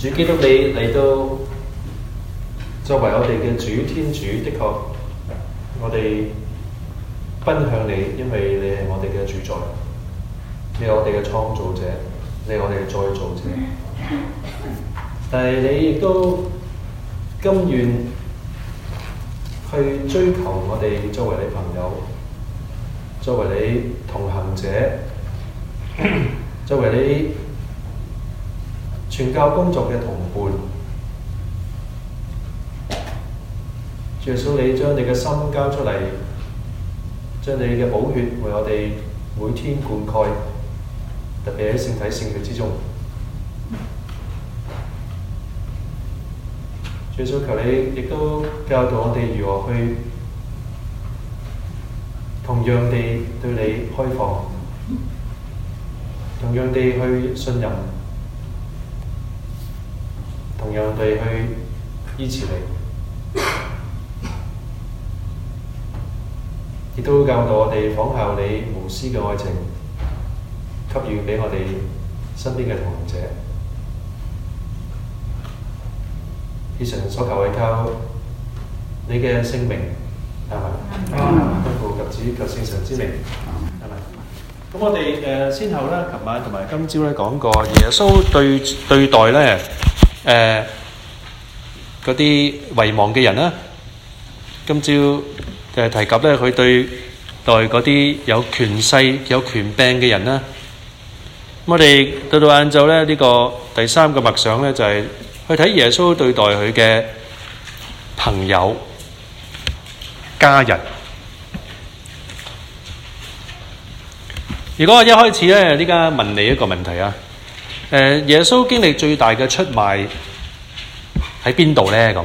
主基督你嚟到作為我哋嘅主天主，的確我哋奔向你，因為你係我哋嘅主宰，你係我哋嘅創造者，你係我哋嘅再造者。但係你亦都甘願去追求我哋作為你朋友，作為你同行者，作為你傳教工作嘅同伴。主耶穌，你將你嘅心交出嚟，將你嘅寶血為我哋每天灌溉，特別喺聖體聖血之中。主耶穌，求你亦都教導我哋如何去同樣地對你開放，同樣地去信任，同樣地去依持你。亦都教導我哋仿效你無私嘅愛情，給予俾我哋身邊嘅同行者。以上所求係靠你嘅聖名，阿們。奉父及子及聖神之名，阿們。咁我哋先後咧，琴晚同埋今朝咧講過耶穌對待咧嗰啲遺忘嘅人啦。今朝提及咧，佢對待嗰啲有權勢、有權柄嘅人啦。我哋到晏晝咧，呢個第三個默想咧，就係去睇耶穌對待佢嘅朋友、家人。如果我一開始咧，呢家問你一個問題啊，耶穌經歷最大嘅出賣喺邊度咧？咁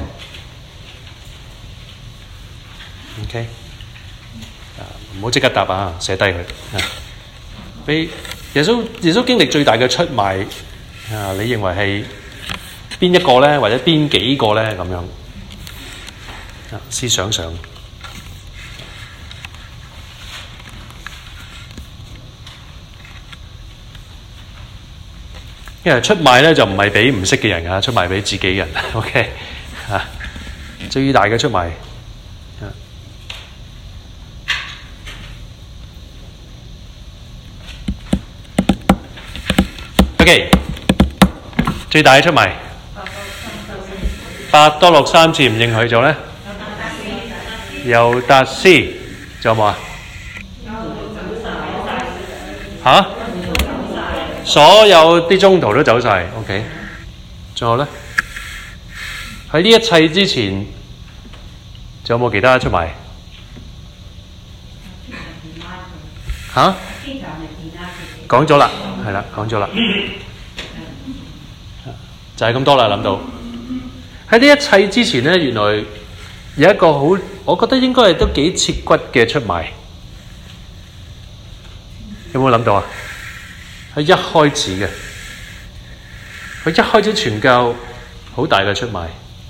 ？OK， 唔好即刻答啊，寫低佢。俾耶穌經歷最大嘅出賣啊，你認為係邊一個咧，或者邊幾個咧？咁樣啊，試想想。因為出賣咧就唔係俾唔識嘅人啊，出賣俾自己人。OK 啊，最大嘅出賣。OK， 最大嘅出賣，伯多祿3次唔認佢做咧，猶達斯，仲有冇啊？嚇？所有啲宗徒都走晒 OK， 仲有咧？喺呢一切之前，仲有冇其他出賣？嚇？講咗啦，係啦，講咗啦，就係咁多啦。諗到喺呢一切之前咧，原來有一個好，我覺得應該係都幾切骨嘅出賣。有冇諗到啊？喺一開始嘅，佢一開始傳教好大嘅出賣，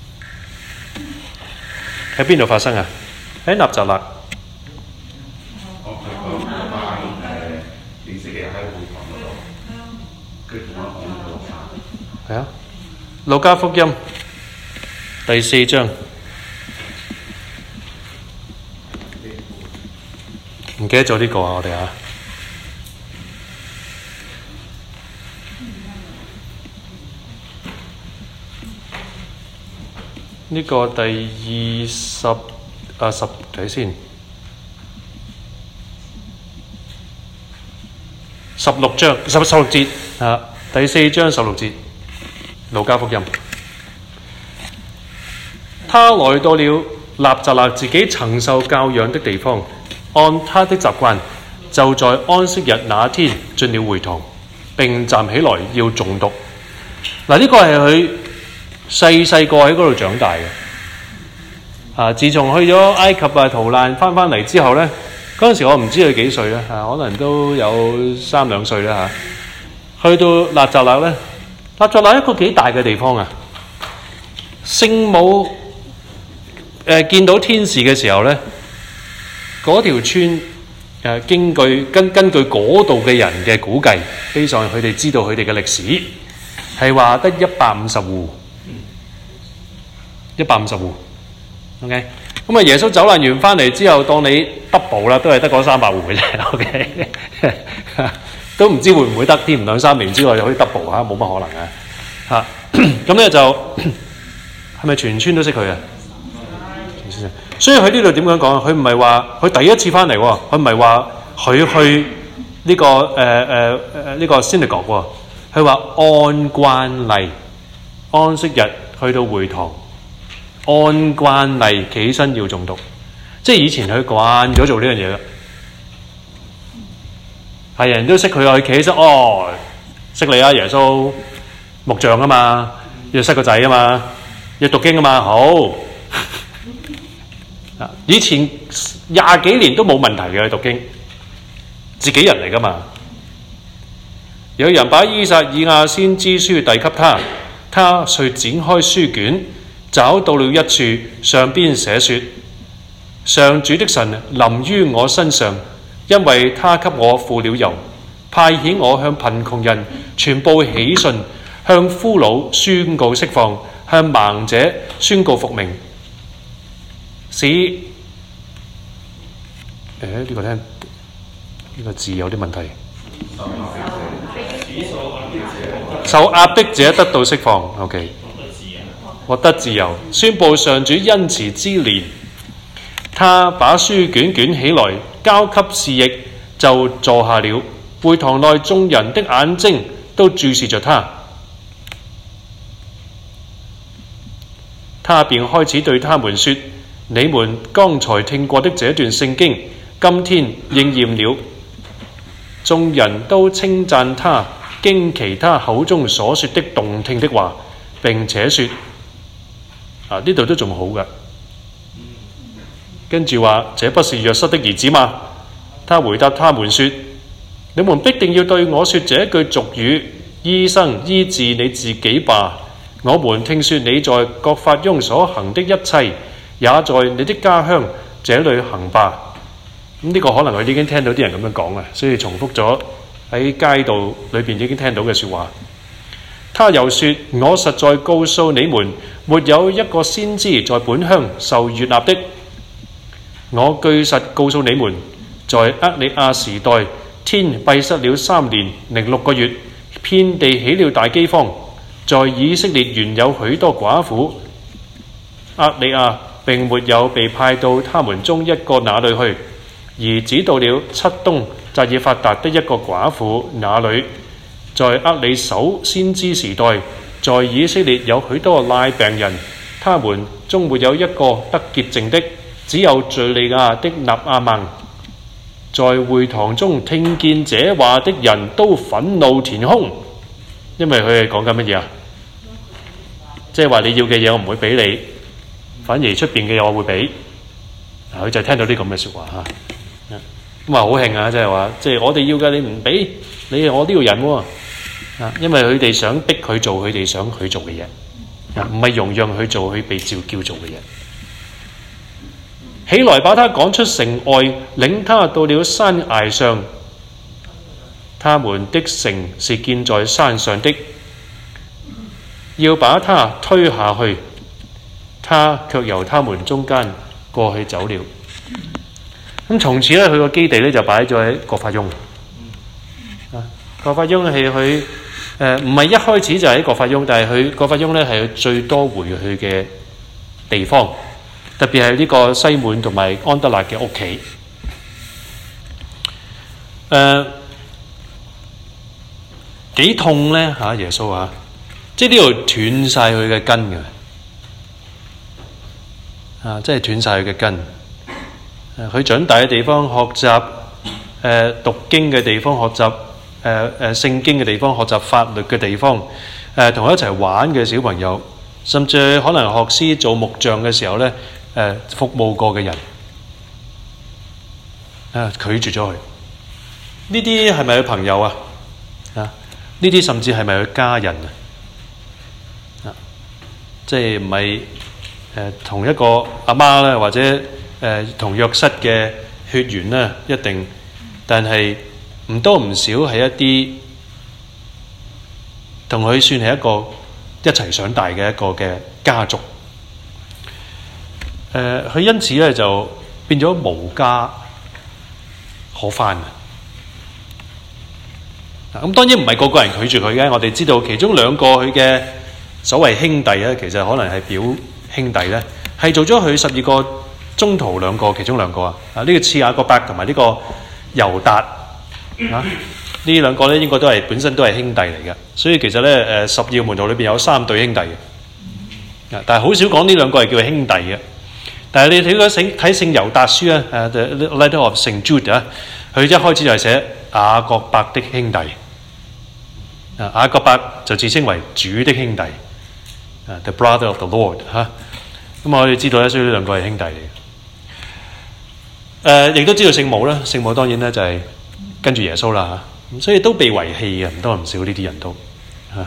喺邊度發生啊？喺納匝肋。係啊，路加福音第4章，唔記得咗呢個啊，我哋啊。呢個第10睇先，16章16節啊，第4章16節，路加福音。他來到了納匝肋自己曾受教養的地方，按他的習慣，就在安息日那天進了會堂，並站起來要誦讀。嗱，呢個係佢細個喺嗰度長大嘅。自從去咗埃及逃難翻嚟之後咧，嗰陣時我唔知佢幾歲啦，可能都有3-2歲啦嚇。去到納匝肋咧，納匝肋一個幾大嘅地方啊。聖母見到天使嘅時候咧，嗰條村根據嗰度嘅人嘅估計，非常佢哋知道佢哋嘅歷史， 係話得150戶，150戶。OK， 咁啊耶穌走難完翻嚟之後，當你 double 啦，都係得嗰300戶嘅啫。OK， 都唔知會唔會得添，2-3年之內就可以 double 嚇，冇乜可能嘅嚇。咁咧就係咪全村都識佢啊？所以佢呢度點樣講啊？佢唔係話佢第一次翻嚟喎，佢唔係話佢去呢個 synagogue 喎，佢話按慣例安息日去到會堂，按慣例企起身要誦讀，即係以前佢慣咗做呢樣嘢啦。係人都識佢啊，佢企起身識你啊耶穌，木匠啊嘛，要識個仔啊嘛，要讀經啊嘛，好。以前20幾年都冇問題嘅讀經，自己人嚟噶嘛。有人把以撒以亞先知書遞給他，他遂展開書卷，找到了一處，上邊寫說：上主的神臨於我身上，因為他給我付了油，派遣我向貧窮人傳報喜訊，向俘虜宣告釋放，向盲者宣告復明。使呢個聽呢個字有啲問題。受壓迫者得到釋放。OK， 獲得自由，宣佈上主恩慈之年。他把書卷捲起來，交給侍役，就坐下了。會堂內眾人的眼睛都注視着他。他便開始對他們說：你們剛才聽過的這段聖經，今天應驗了。眾人都稱讚他，驚奇他口中所說的動聽的話，並且說：呢度都仲好㗎。跟住話：這不是約瑟的兒子嗎？他回答他們說：你們必定要對我說這句俗語：醫生醫治你自己吧。我們聽說你在各法翁所行的一切，也在你的家鄉這裏行吧。呢個可能佢已經聽到啲人咁樣講啊，所以重複咗喺街道裏邊已經聽到嘅説話。他又說：我實在告訴你們，沒有一個先知在本鄉受悅納的。我據實告訴你們，在厄里亞時代，天閉塞了3年0.6個月，遍地起了大饑荒。在以色列原有許多寡婦，厄里亞並沒有被派到他們中一個那裏去，而只到了漆冬扎爾法達的一個寡婦那裏。在厄里叟先知時代，在以色列有許多癩病人，他們中沒有一個得潔淨的，只有敘利亞的納阿曼。在會堂中聽見這話的人都憤怒填胸，因為佢係講緊乜嘢啊？即係話你要嘅嘢我唔會俾你，反而出邊嘅嘢我會俾。佢就聽到啲咁嘅説話嚇，咁啊好興啊！即係話，即係我哋要嘅你唔俾，你係我呢個人喎。因為佢哋想逼佢做佢哋想佢做嘅嘢，唔係容讓佢做佢被召叫做嘅嘢。起來把他趕出城外，領他到了山崖上。他們的城是建在山上的，要把他推下去，他卻由他們中間過去走了。咁從此咧，佢個基地咧就擺咗喺葛法翁。葛法翁係佢唔係一開始就喺葛法翁，但係佢葛法翁咧係佢最多回去嘅地方，特別係呢個西滿同埋安德肋嘅屋企。幾痛咧嚇耶穌啊！即係呢度斷晒佢嘅根嘅，即係斷晒佢嘅根。佢長大嘅地方學習讀經嘅地方，學習聖經嘅地方，學習法律嘅地方，同佢一齊玩嘅小朋友，甚至可能學師做木匠嘅時候咧，服務過嘅人，拒絕咗佢。呢啲係咪佢朋友啊？呢啲甚至係咪佢家人啊？即係唔係同一個阿媽咧，或者同約瑟嘅血緣咧，一定，但係唔多唔少係一啲同佢算係一個一齊長大嘅一個嘅家族。佢因此咧就變咗無家可返啊！咁當然唔係個個人拒絕佢嘅，我哋知道其中兩個佢嘅所謂兄弟咧，其實可能係表兄弟咧，係做咗佢12個宗徒其中兩個啊！呢個次雅各伯同埋呢個猶達啊，呢兩個咧應該本身都係兄弟嚟嘅，所以其實咧12個門徒裏邊有3對兄弟嘅，但係好少講呢兩個係叫兄弟嘅。但係你睇聖猶達書啊，《The Letter of Saint Jude》啊，佢一開始就係寫雅各伯的兄弟。雅各伯就自稱為主的兄弟，The brother of the Lord 嚇。咁我哋知道咧，所以呢兩個係兄弟嚟嘅。亦都知道聖母啦，聖母當然咧就係跟住耶穌啦嚇。咁所以都被遺棄嘅，唔多唔少呢啲人都嚇。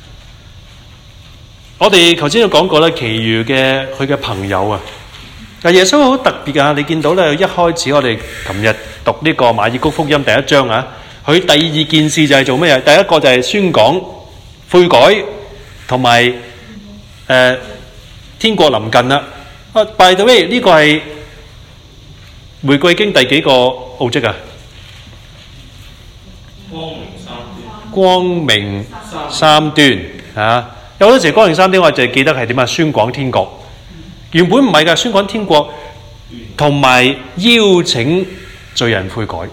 我哋頭先都講過咧，其餘嘅佢嘅朋友啊。但耶穌好特別啊！你見到咧，一開始我哋琴日讀呢個馬爾谷福音第1章啊，佢第2件事就係做咩嘢？第一個就係宣講悔改，同埋天國臨近啦。by the way，呢個係玫瑰經第幾個奧蹟啊？光明三端啊！有好多時光明三端，我就記得係點啊？宣廣天國。原本唔係㗎，宣講天國同埋邀請罪人悔改，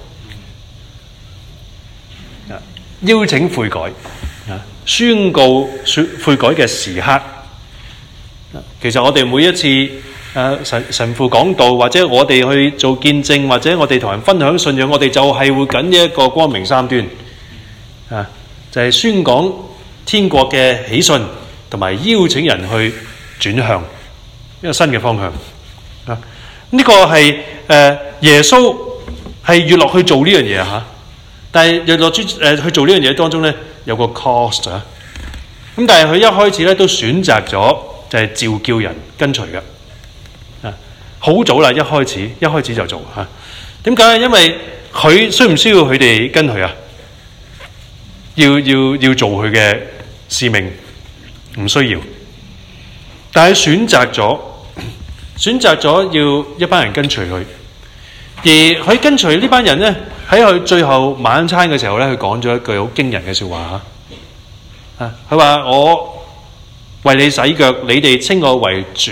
邀請悔改，宣告悔改嘅時刻。其實我哋每一次神父講道，或者我哋去做見證，或者我哋同人分享信仰，我哋就係會緊呢一個光明三端就係宣講天國嘅喜訊，同埋邀請人去轉向一個新嘅方向啊！呢個係耶穌係越落去做呢樣嘢嚇，但係越落去做呢樣嘢當中咧有個 cost 啊！咁但係佢一開始咧都選擇咗就係召叫人跟隨嘅啊！好早啦，一開始就做嚇。點解？因為佢需唔需要佢哋跟佢啊？要做佢嘅使命，唔需要。但係選擇咗要一班人跟隨佢，而佢跟隨呢班人咧，喺佢最後晚餐嘅時候咧，佢講咗一句好驚人嘅説話嚇。佢話：我為你洗腳，你哋稱我為主、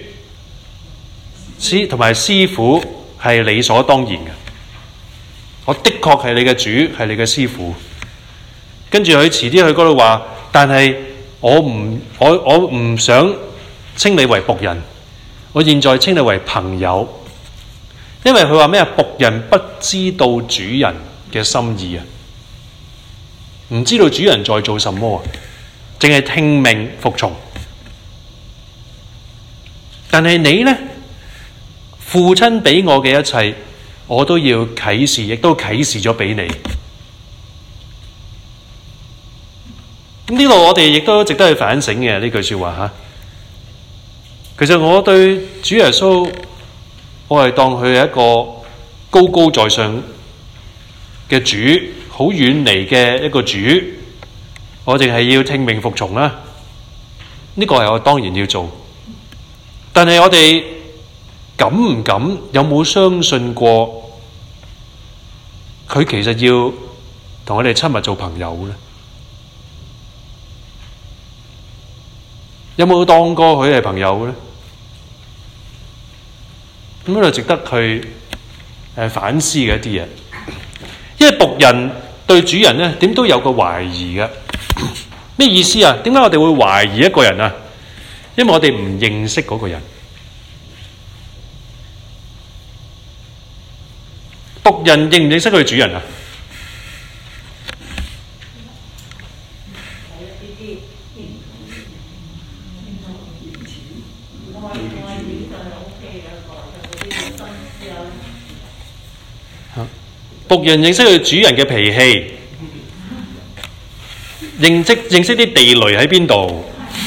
同埋師傅，係理所當然嘅。我的確係你嘅主，係你嘅師傅。跟住佢遲啲去嗰度話，但係我唔想稱你為僕人，我現在稱你為朋友，因為佢話咩啊？僕人不知道主人嘅心意啊，唔知道主人在做什麼啊，淨係聽命服從。但係你呢？父親俾我嘅一切，我都要啟示，亦都啟示咗俾你。咁呢度我哋亦都值得去反省嘅呢句說話嚇。其實我對主耶穌，我係當佢係一個高高在上嘅主，好遠離嘅一個主，我淨係要聽命服從啦。呢個係我當然要做，但係我哋敢唔敢，有冇相信過佢其實要同我哋親密做朋友呢？有冇當過佢係朋友呢？咁就值得去反思嘅一啲嘢。因為僕人對主人呢，點都有個懷疑嘅。咩意思啊？點解我哋會懷疑一個人啊？因為我哋唔認識嗰個人。僕人認唔認識佢主人啊？僕人認識佢主人嘅脾氣，認識啲地雷喺邊度，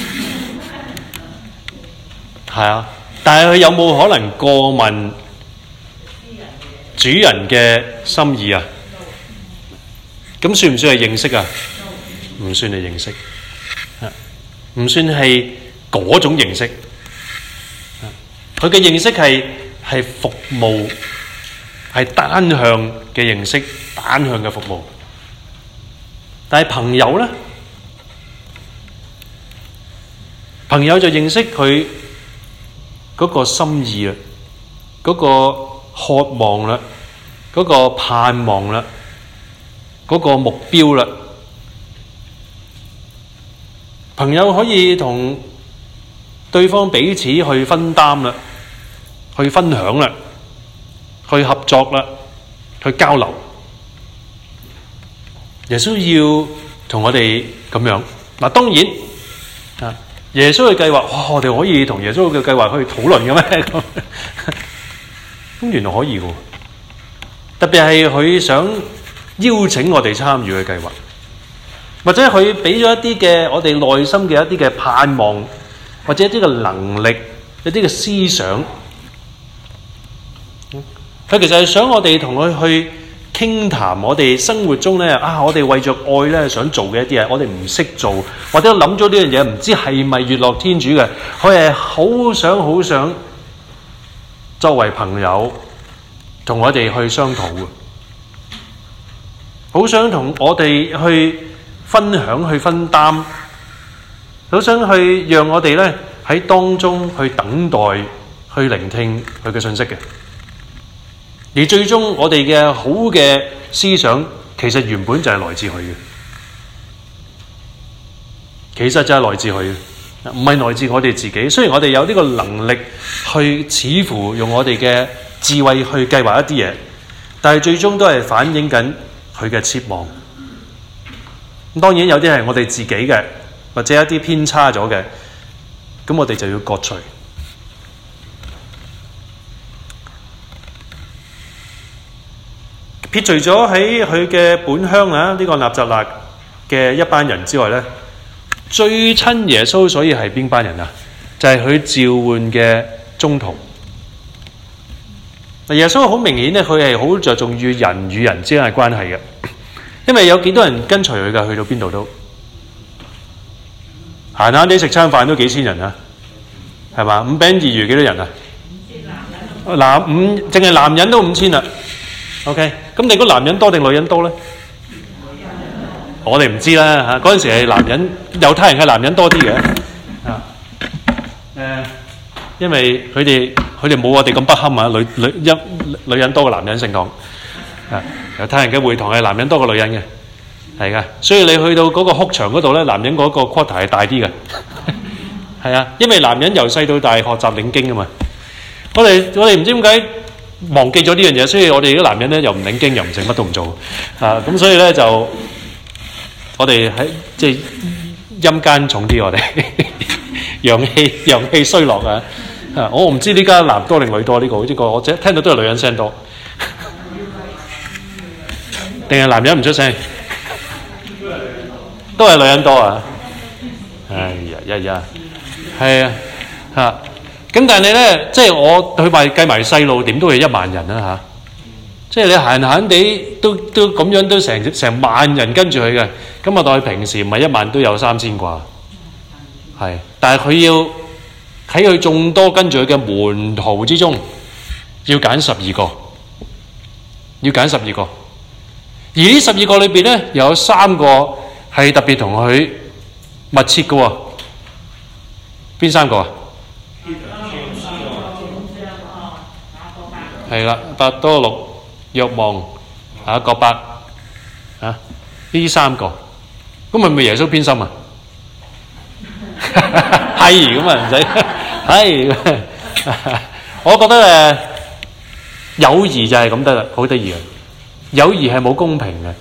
係啊。但係佢有冇可能過問主人嘅心意啊？咁算唔算係認識啊？唔算係認識。 唔算係嗰種認識。佢嘅認識係服務，係單向嘅認識，單向嘅服務。但係朋友咧，朋友就認識佢嗰個心意啦，嗰個渴望啦，嗰個盼望啦，嗰個目標啦。朋友可以同對方彼此去分擔啦，去分享啦，去合作啦，去交流。耶穌要同我哋咁樣。嗱，當然啊，耶穌嘅計劃，我哋可以同耶穌嘅計劃去討論嘅咩？咁原來可以嘅，特別係佢想邀請我哋參與嘅計劃，或者佢俾咗一啲嘅我哋內心嘅一啲嘅盼望，或者一啲嘅能力，一啲嘅思想。佢其實係想我哋同佢去傾談我哋生活中咧我哋為着愛咧想做嘅一啲嘢，我哋唔識做，或者諗咗呢樣嘢唔知係咪悅樂天主嘅，佢係好想作為朋友同我哋去商討嘅，好想同我哋去分享、去分擔，好想去讓我哋咧喺當中去等待、去聆聽佢嘅信息嘅。而最終我哋嘅好嘅思想，其實原本就係來自佢嘅，其實就係來自佢嘅，唔係來自我哋自己。雖然我哋有呢個能力去似乎用我哋嘅智慧去計劃一啲嘢，但係最終都係反映緊佢嘅切望。咁當然有啲係我哋自己嘅，或者一啲偏差咗嘅，咁我哋就要割除。撇除咗喺佢嘅本鄉呢個納匝肋嘅一班人之外咧，最親耶穌所以係邊班人啊？就係佢召喚嘅宗徒。耶穌好明顯咧，佢係好着重與人之間嘅關係嘅，因為有幾多人跟隨佢㗎？去到邊度都閒閒地食餐飯都幾千人啊，係嘛？5餅2魚幾多人啊？淨係男人都5000啦。OK， 咁你估男人多定女人多咧？我哋唔知啦嚇。嗰陣時係男人，猶太人係男人多啲嘅因為佢哋冇我哋咁不堪啊，女人多過男人聖堂猶太人嘅會堂係男人多過女人嘅，係噶。所以你去到嗰個哭牆嗰度咧，男人嗰個 quota 係大啲嘅，係啊，因為男人由細到大學習領經啊嘛。我哋唔知點解忘記咗呢樣嘢，所以我哋啲男人咧又唔領經，又唔成，乜都唔做咁所以咧就我哋喺即係陰間重啲，我哋陽氣衰落啊！我唔知呢家男多定女多，呢個我聽到都係女人聲多，定係男人唔出聲？都係女人多啊！哎呀，係啊咁但係你咧，即係我佢話計埋細路，點都係1萬人啦即係你閒閒地都咁樣，都成萬人跟住佢嘅。咁我當佢平時唔係1萬都有3000啩，係。但係佢要喺佢眾多跟住佢嘅門徒之中，要揀12個，而呢12個裏邊咧，有3個係特別同佢密切嘅喎。邊3個啊？係啦，伯多祿、若望、各伯呢3個，咁咪耶穌偏心啊？係咁啊，唔使係。我覺得友誼就係咁得啦，好得意嘅。友誼係冇公平嘅，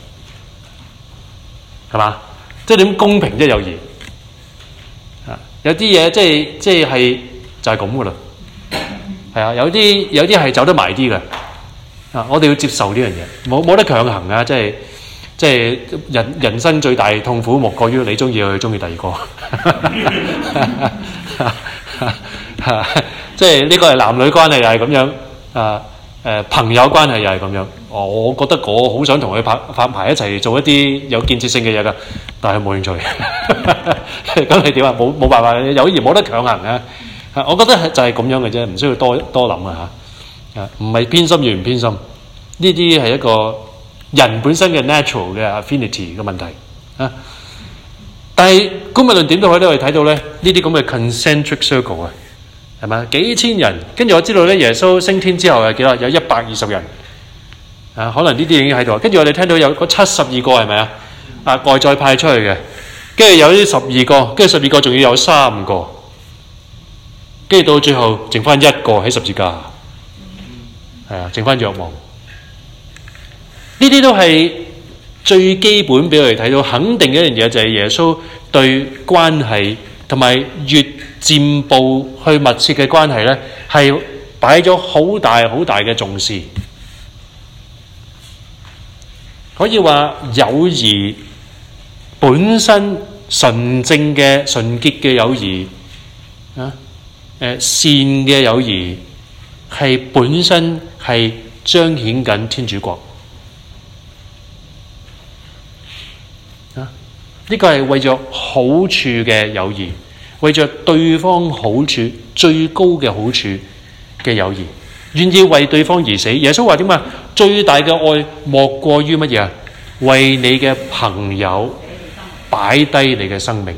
係嘛？即係點公平啫？友誼有啲嘢即係就係咁噶啦。係啊，有啲係走得埋啲嘅我哋要接受呢樣嘢，冇得強行啊！即係人生最大痛苦，莫過於你中意佢，中意第二個。即係呢個係男女關係，又係咁樣朋友關係又係咁樣。我覺得我好想同佢拍埋一齊做一啲有建設性嘅嘢㗎，但係冇興趣。咁你點啊？冇辦法，友誼冇得強行啊！我覺得就係咁樣嘅啫，唔需要多諗啊嚇。唔係偏心與唔偏心，呢啲係一個人本身嘅 natural 嘅 affinity 嘅問題啊。但係姑勿論點都可以我哋睇到咧，呢啲咁嘅 concentric circle 啊，係咪幾千人？跟住我知道咧，耶穌升天之後係幾多？有120人啊，可能呢啲已經喺度。跟住我哋聽到有嗰72個係咪啊？外在派出去嘅，跟住有啲12個，跟住12個仲要有3個，跟住到最後剩翻1個喺十字架，係啊，剩翻若望。呢啲都係最基本俾我哋睇到肯定嘅一樣嘢，就係耶穌對關係同埋越漸步去密切嘅關係咧，係擺咗好大好大嘅重視。可以話友誼本身純正嘅純潔嘅友誼啊，善嘅友誼係本身係彰顯緊天主國啊！呢個係為咗好處嘅友誼，為咗對方好處最高嘅好處嘅友誼，願意為對方而死。耶穌話點啊？最大嘅愛莫過於乜嘢啊？為你嘅朋友擺低你嘅生命。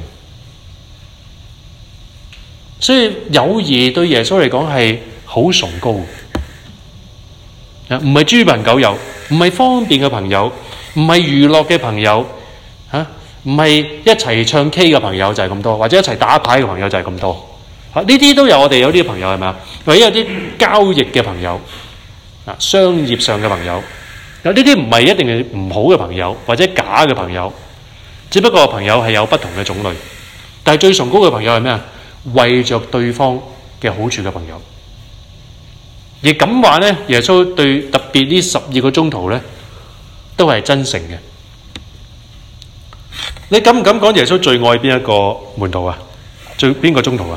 所以友誼對耶穌嚟講係好崇高，唔係豬朋狗友，唔係方便嘅朋友，唔係娛樂嘅朋友，唔係一齊唱 K 嘅朋友就係咁多，或者一齊打牌嘅朋友就係咁多。呢啲都有，我哋有啲朋友係咪啊？或者有啲交易嘅朋友，商業上嘅朋友。有呢啲唔係一定係唔好嘅朋友，或者假嘅朋友，只不過朋友係有不同嘅種類。但係最崇高嘅朋友係咩啊？為着對方嘅好處嘅朋友。而咁話呢，耶穌對特別呢12個宗徒呢，都係真誠嘅。你敢唔敢講耶穌最愛邊一個門徒啊？邊個宗徒啊？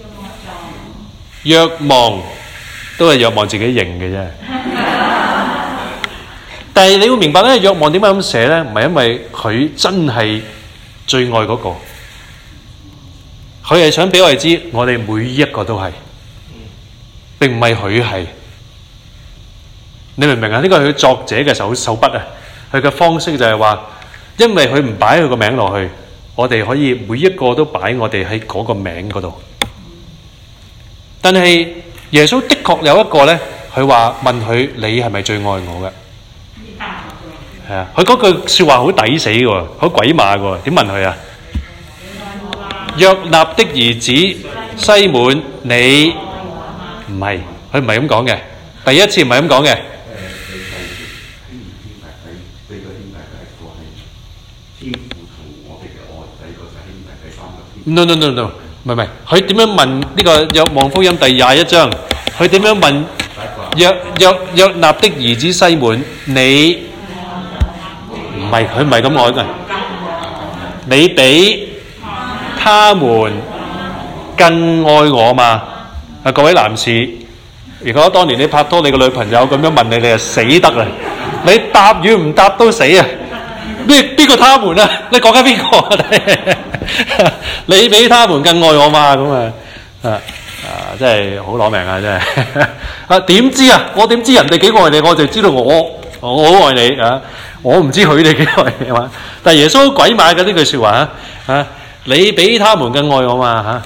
若望，都係若望自己認嘅啫。但係你要明白咧，若望點解咁寫咧？唔係因為佢真係最愛嗰個，佢係想俾我哋知，我哋每一個都係，並唔係佢係。你明唔明啊？呢個係佢作者嘅手筆啊，佢嘅方式就係話，因為佢唔擺佢個名落去，我哋可以每一個都擺我哋喺嗰個名嗰度。但係耶穌的確有一個咧，佢話問佢：你係咪最愛我嘅？係啊，佢嗰句說話好抵死嘅，好鬼馬嘅。點問佢啊？約納的兒子西滿，你唔係，佢唔係咁講嘅。第一次唔係咁講嘅。No， 唔係，佢點樣問呢個《若望福音》第21章？佢點樣問約納的兒子西滿，你？唔係，佢唔係咁講嘅。你比他們更愛我嘛？各位男士，如果當年你拍拖，你個女朋友咁樣問你，你就死得啦！你答與唔答都死啊！邊個他們啊？你講緊邊個啊？你比他們更愛我嘛？咁真係好攞命啊！真係點知啊？我點知人哋幾愛你？我就知道我好愛你啊！我唔知佢哋幾愛你嘛。但係耶穌鬼馬嘅呢句說話你比他們更愛我嘛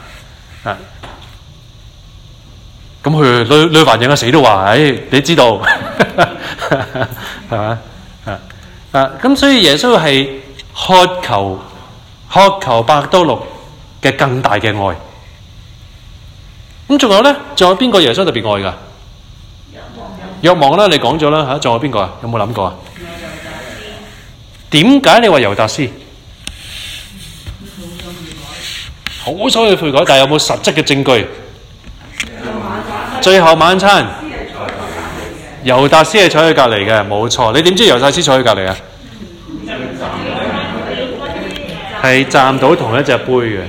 咁佢女還人死都話，你知道係嘛咁所以耶穌係渴求伯多祿嘅更大嘅愛。咁仲有咧？仲有邊個耶穌特別愛噶？若望啦，你講咗啦仲有邊個啊？有冇諗過啊？點解你話猶達斯？好想去悔改，但係有冇實質嘅證據？最後晚餐，猶達斯係坐喺隔離嘅，冇錯。你點知猶達斯坐喺隔離啊？係站到同一隻杯嘅，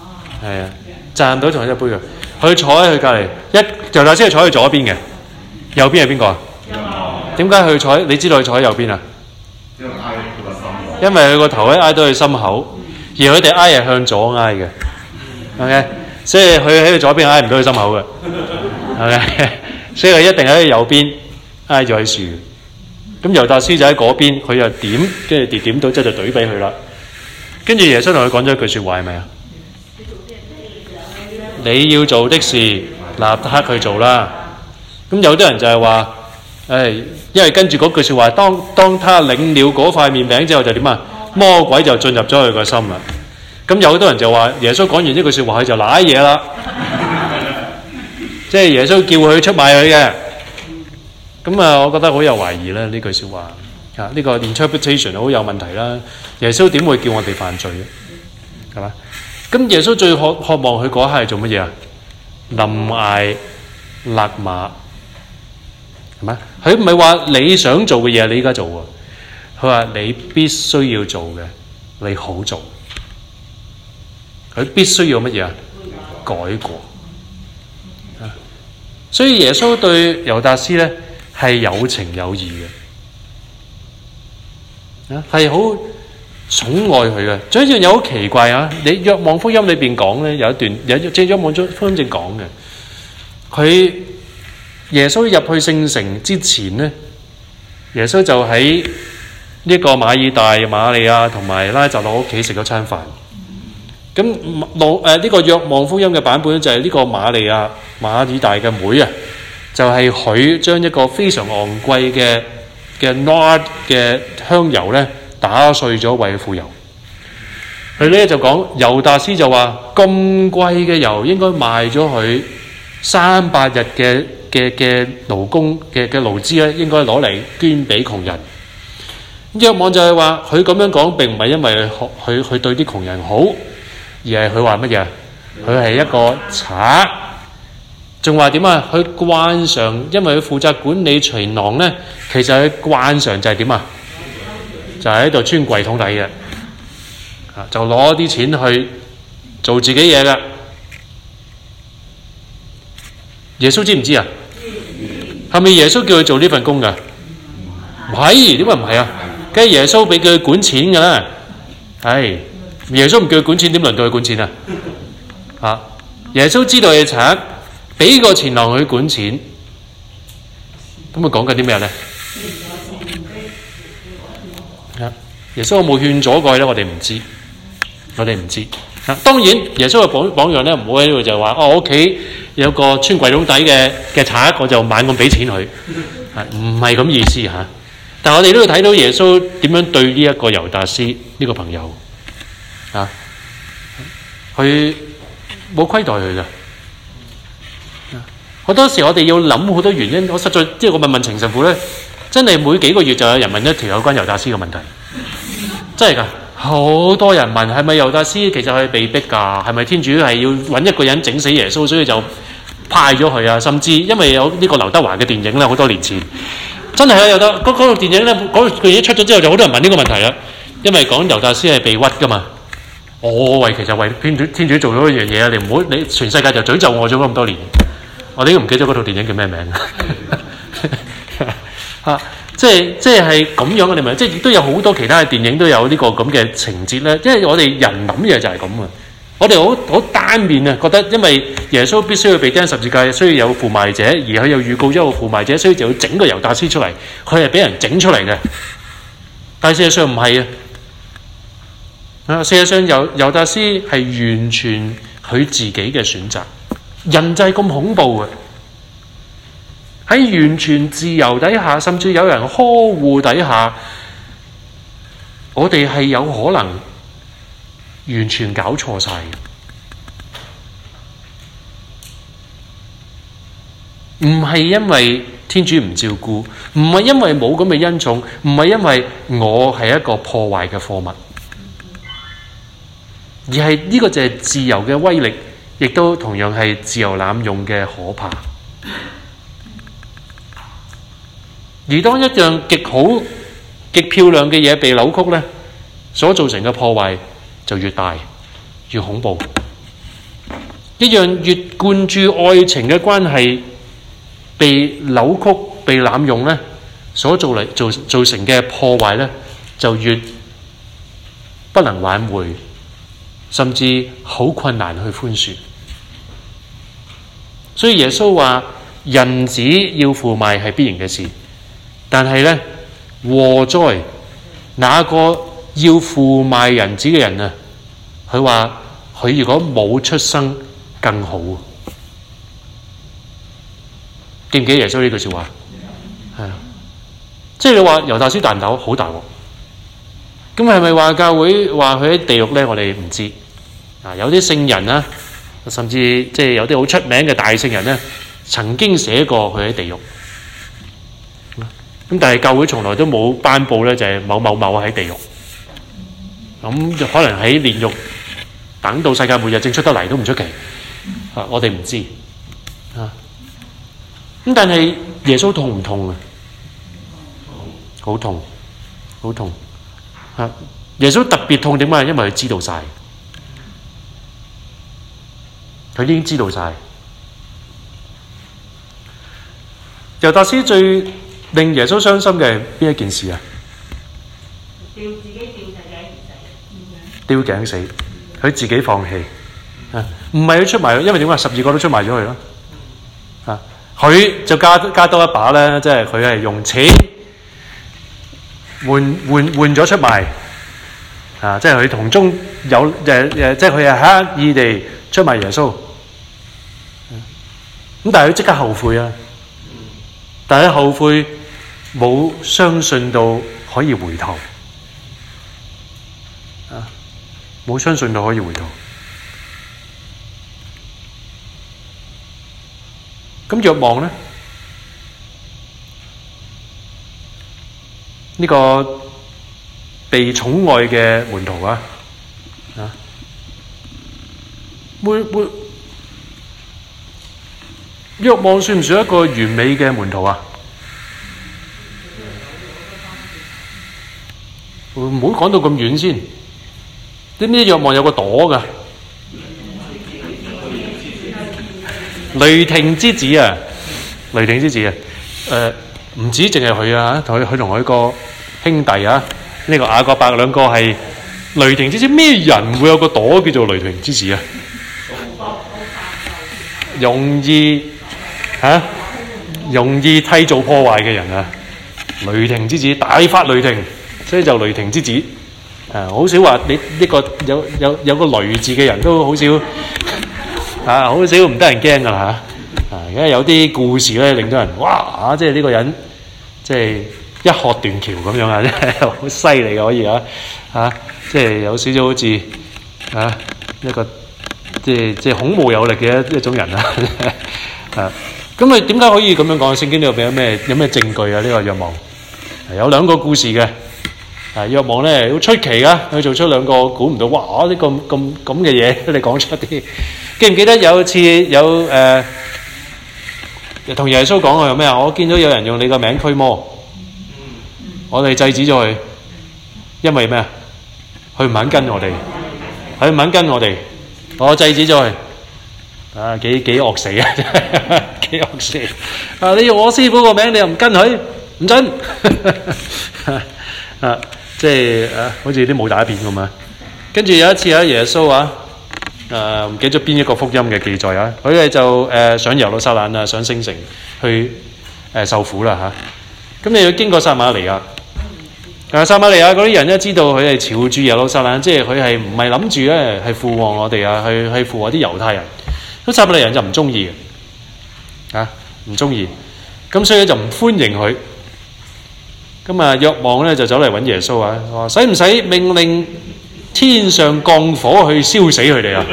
係啊，站到同一隻杯嘅。佢坐喺佢隔離，猶達斯係坐喺左邊嘅， 右邊係邊個啊？點解佢坐？你知道佢坐喺右邊啊？因為佢個頭咧挨到佢心口，而佢哋挨係向左挨嘅，OK， 所以佢喺佢左邊挨唔到佢心口嘅，OK， 所以佢一定喺佢右邊挨咗喺樹。咁猶達斯就喺嗰邊，佢又點，跟住點到之後就懟俾佢啦。跟住耶穌同佢講咗一句説話係咪啊？你要做的事，立刻去做啦。咁有啲人就係話，因為跟住嗰句説話，當他領了嗰塊麵餅之後就點啊？魔鬼就進入咗佢個心啦。咁有好多人就話，耶穌講完呢句説話，佢就賴嘢啦，即係耶穌叫佢出賣佢嘅。咁我覺得好有懷疑啦呢句説話啊，呢個 interpretation 好有問題啦。耶穌點會叫我哋犯罪嘅？係嘛？咁耶穌最渴望佢嗰刻係做乜嘢啊？臨崖勒馬，係咪？佢唔係話你想做嘅嘢你而家做喎，佢話你必須要做嘅你好做。佢必須要乜嘢啊？改過。所以耶穌對猶達斯咧係有情有義嘅，係好寵愛佢嘅。仲有一樣嘢好奇怪啊！你若望福音裏邊講咧有一段，即係若望福音正講嘅，佢耶穌入去聖城之前咧，耶穌就喺呢個馬爾大、馬利亞同埋拉匝祿屋企食咗餐飯。咁呢個若望福音嘅版本就係呢個馬利亞馬爾大嘅妹啊，就係佢將一個非常昂貴嘅 nard 嘅香油咧打碎咗為佢傅油。佢咧就講猶達斯就話咁貴嘅油應該賣咗佢300日嘅勞工嘅勞資咧，應該攞嚟捐俾窮人。若望就係話佢咁樣講並唔係因為佢對啲窮人好，而係佢話乜嘢？佢係一個賊，仲話點啊？佢慣常，因為佢負責管理隨郎咧，其實佢慣常就係點啊？就係喺度穿櫃桶底嘅，就攞啲錢去做自己嘢嘅。耶穌知唔知啊？係咪耶穌叫佢做呢份工㗎？唔係，點解唔係啊？梗係耶穌俾佢管錢㗎啦，係。耶穌唔叫佢管錢，點輪到佢管錢啊？耶穌知道係賊，俾個錢郎去管錢，咁佢講緊啲咩咧？耶穌有冇勸阻過咧？我哋唔知。當然耶穌嘅榜樣咧，唔好喺度就話我屋企有個穿櫃桶底嘅賊，我就猛咁俾錢佢，唔係咁意思嚇。但係我哋都要睇到耶穌點樣對呢一個猶達斯呢個朋友。佢冇虧待佢嘅。好多時我哋要諗好多原因。我實在即係我問程神父咧，真係每幾個月就有人問一條有關猶達斯嘅問題，真係㗎。好多人問係咪猶達斯其實係被逼㗎？係咪天主係要揾一個人整死耶穌，所以就派咗佢啊？甚至因為有呢個劉德華嘅電影咧，好多年前真係有得嗰套電影咧，嗰句嘢出咗之後，就好多人問呢個問題啦。因為講猶達斯係被屈㗎嘛。其實為天主做咗一樣嘢啊！你全世界就詛咒我咗咁多年，我哋都唔記得嗰套電影叫咩名即係咁樣嘅，你明？即係亦都有好多其他嘅電影都有呢個咁嘅情節咧。因為我哋人諗嘢就係咁啊！我哋好單面啊，覺得因為耶穌必須要被釘十字架，需要有負賣者，而佢又預告咗個負賣者，所以就要整個猶達斯出嚟。佢係俾人整出嚟嘅，但係事實上唔係啊！事實上猶達斯係完全佢自己嘅選擇。人就係咁恐怖嘅，喺完全自由底下，甚至有人呵護底下，我哋係有可能完全搞錯晒。唔係因為天主唔照顧，唔係因為冇咁嘅恩寵，唔係因為我係一個破壞嘅貨物。而係呢個就係自由嘅威力，亦都同樣係自由濫用嘅可怕。而當一樣極好、極漂亮嘅嘢被扭曲咧，所造成嘅破壞就越大、越恐怖。一樣越灌注愛情嘅關係， 被扭曲、被濫用咧，所造成嘅破壞咧，就越不能挽回，甚至好困難去寬恕。所以耶穌話人子要負賣係必然嘅事，但係咧，禍哉那個要負賣人子嘅人啊！佢話佢如果冇出生更好。記唔記得耶穌呢句說話？係啊，即係你話猶大師大唔大鑊？好大鑊。咁係咪話教會話佢喺地獄咧？我哋唔知。有啲聖人啊，甚至即係有啲好出名嘅大聖人咧，曾經寫過佢喺地獄。咁但係教會從來都冇頒布咧，就係某某某喺地獄。咁就可能喺煉獄等到世界末日正出得嚟都唔出奇。我哋唔知。咁但係耶穌痛唔痛啊？好痛，好痛。耶穌特別痛點解？因為佢知道晒，佢已經知道晒。猶達斯最令耶穌傷心嘅係邊一件事啊？吊頸死，佢自己放棄。唔係佢出賣，因為點解12個都出賣咗佢咯？佢就加多一把咧，即係佢係用錢換咗出賣。即係佢同中有即係佢係刻意地出賣耶穌。咁但係佢即刻後悔啊！但係後悔冇相信到可以回頭。冇相信到可以回頭。咁若望呢？呢個被寵愛嘅門徒啊，若望算唔算一個完美嘅門徒啊？唔好講到咁遠先。知唔知若望有個朵噶？雷霆之子啊！雷霆之子啊！唔止淨係佢啊，佢同佢個兄弟啊，呢個雅各伯兩個係雷霆之子。咩人會有個朵叫做雷霆之子啊？容易締造破壞嘅人啊！雷霆之子，大發雷霆，所以就雷霆之子。好少話你呢個有個雷字嘅人都好少。好少唔得人驚㗎啦嚇！而家有啲故事咧，令到人哇！即係呢個人即係一喝斷橋咁樣啊！真係好犀利嘅可以即係有少少好似一個即係孔武有力嘅一種人啊！咁你點解可以咁樣講？聖經呢度有咩證據啊？呢個若望有兩個故事嘅。若望咧好出奇啊！佢做出兩個估唔到，哇！啲咁嘅嘢，你講出啲。記唔記得有次有同耶穌講過有咩啊？我見到有人用你個名驅魔，我哋制止咗佢，因為咩啊？佢唔肯跟我哋，佢唔肯跟我哋，我制止咗佢。幾惡死啊！幾惡死！你用我師傅個名，你又唔跟佢，唔准。即係好似啲武打片咁啊！跟住有一次耶穌唔記得咗邊一個福音嘅記載啊，佢哋就上耶路撒冷啊，上聖城去受苦啦嚇。咁你要經過撒瑪利亞，撒瑪利亞嗰啲人咧知道佢係朝住耶路撒冷，即係佢係唔係諗住咧係附和我哋啊，去附和啲猶太人。咁撒瑪利亞人就唔中意嘅，唔中意，咁所以就唔歡迎佢。咁若望咧就走嚟揾耶穌啊，話使唔使命令天上降火去燒死佢哋啊？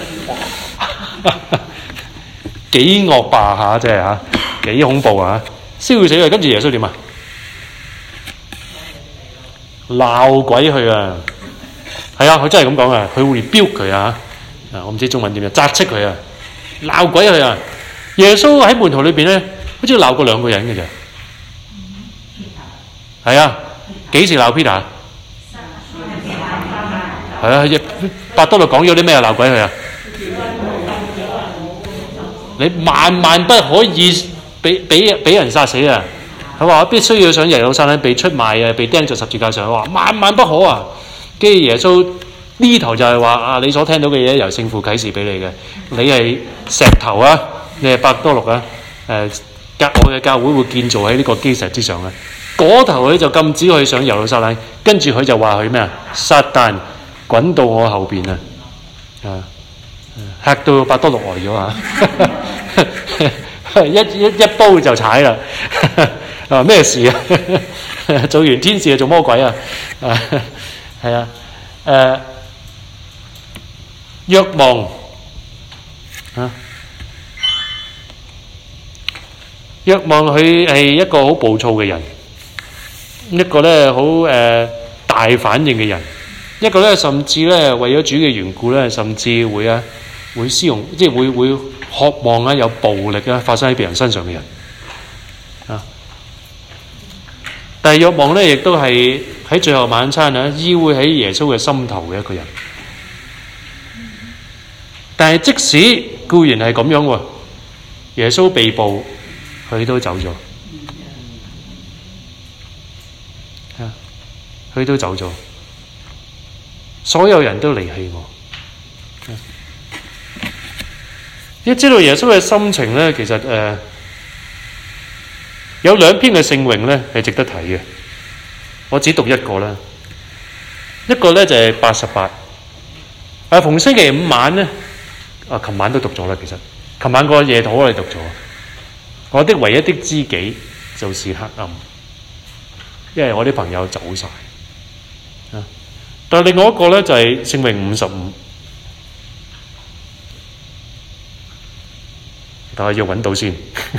幾惡霸下，真係幾恐怖啊！燒死佢，跟住耶穌點啊？鬧鬼佢啊！係啊，佢真係咁講啊！佢會飆佢啊！我唔知中文點樣，責斥佢啊！鬧鬼佢啊！耶穌喺門徒裏邊咧，好似鬧過2個人嘅啫。係啊，幾時鬧 Peter？ 係啊，伯多祿講咗啲咩鬧鬼佢啊？你萬萬不可以俾人殺死啊！佢話我必須要上耶路撒冷被出賣啊，被釘在十字架上。話萬萬不可啊！跟住耶穌呢頭就係話啊，你所聽到嘅嘢由聖父啟示俾你嘅，你係石頭啊，你係伯多祿啊，我嘅教會會建造喺呢個基石之上啊。嗰頭佢就禁止佢上耶路撒冷，跟住佢就話佢咩啊？撒旦滾到我後邊啊！嚇到伯多祿呆咗啊！一煲就踩啦！啊咩事啊？做完天使就做魔鬼啊！係啊！若望啊，若望佢係一個好暴躁嘅人，一個咧好大反應嘅人，一個咧甚至咧為咗主嘅緣故咧，甚至會施用，即係會渴望有暴力發生喺別人身上嘅人啊。但係若望咧，亦都係喺最後晚餐依偎喺耶穌嘅心頭嘅一個人。但係即使固然係咁樣喎，耶穌被捕，佢都走咗，佢都走咗，所有人都離棄我。一知道耶穌嘅心情咧，其實有兩篇嘅聖詠咧係值得睇嘅，我只讀一個啦。一個咧就係88，逢星期五晚咧，琴晚都讀咗啦。其實琴晚個夜禱我哋讀咗，我的唯一的知己就是黑暗，因為我啲朋友走晒。但係另外一個咧就係聖詠55。但係要揾到先。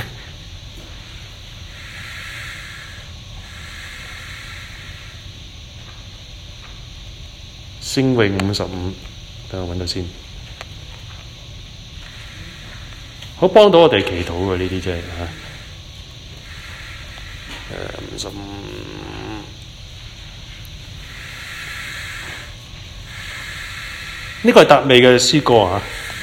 聖詠55，等我揾到先。好幫到我哋祈禱嘅呢啲啫嚇。55，呢個係達味嘅詩歌啊。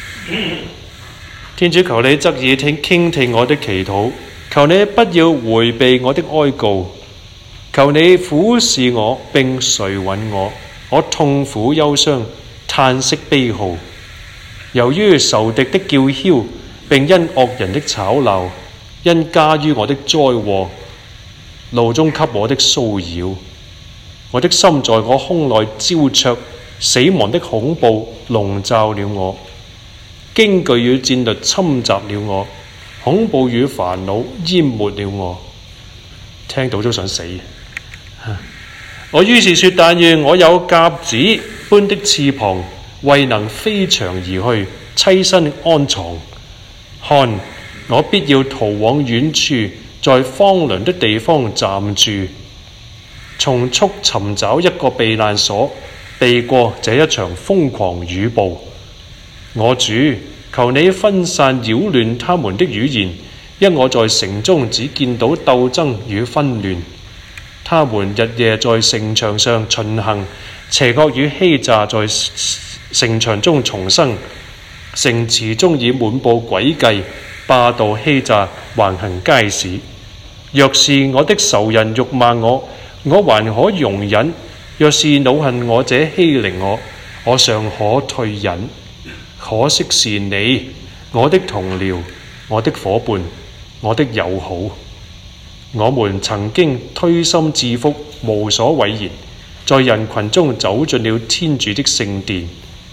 天主，求你側耳傾聽我的祈禱，求你不要迴避我的哀告，求你俯視我並垂允我，我痛苦憂傷，嘆息悲號，由於仇敵的叫囂，並因惡人的吵鬧，因加於我的災禍，路中給我的騷擾，我的心在我胸內焦灼，死亡的恐怖籠罩了我。驚懼與戰慄侵襲了我，恐怖與煩惱淹沒了我，聽到都想死。我於是說：但願我有鴿子般的翅膀，為能飛翔而去，棲身安藏。看，我必要逃往遠處，在荒涼的地方暫住，從速尋找一個避難所，避過這一場瘋狂雨暴。我主，求你分散擾亂他們的語言，因我在城中只見到鬥爭與紛亂。他們日夜在城牆上巡行，邪惡與欺詐在城牆中重生，城池中已滿布詭計，霸道欺詐橫行街市。若是我的仇人辱罵我，我還可容忍；若是惱恨我者欺凌我，我尚可退忍。可惜是你，我的同僚，我的夥伴，我的友好。我們曾經推心置腹，無所諱言，在人群中走進了天主的聖殿。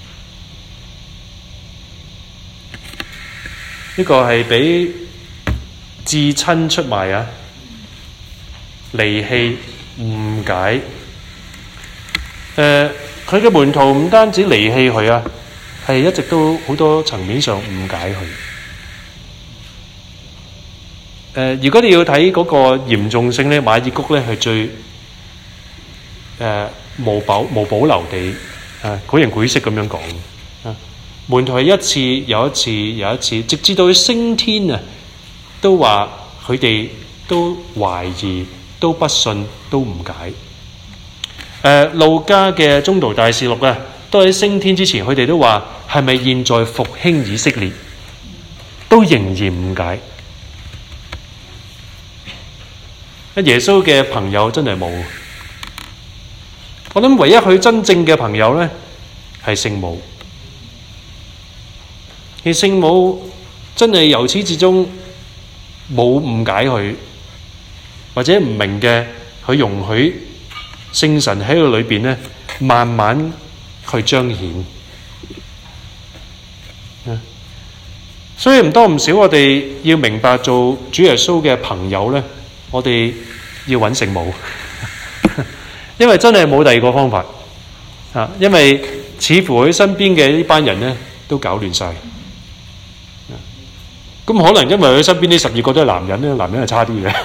呢個係俾至親出賣啊，離棄、誤解。佢嘅門徒唔單止離棄佢啊，係一直都好多層面上誤解佢。如果你要睇嗰個嚴重性咧，馬爾谷咧係最無保留地繪形繪色咁樣講。門徒係一次又一次又一次，直至到佢升天啊，都話佢哋都懷疑、都不信、都誤解。路加嘅宗徒大事錄啊，都喺升天之前，佢哋都話係咪現在復興以色列，都仍然誤解。 耶穌嘅朋友真係冇。我諗唯一佢真正嘅朋友咧係聖母。而聖母真係由始至終冇誤解佢，或者唔明嘅，佢容許聖神喺佢裏邊咧慢慢去彰顯。所以唔多唔少，我哋要明白做主耶穌嘅朋友咧，我哋要揾聖母，因為真係冇第二個方法啊！因為似乎佢身邊嘅呢班人咧都搞亂晒。咁可能因為佢身邊呢12個都係男人咧，男人係差啲嘅。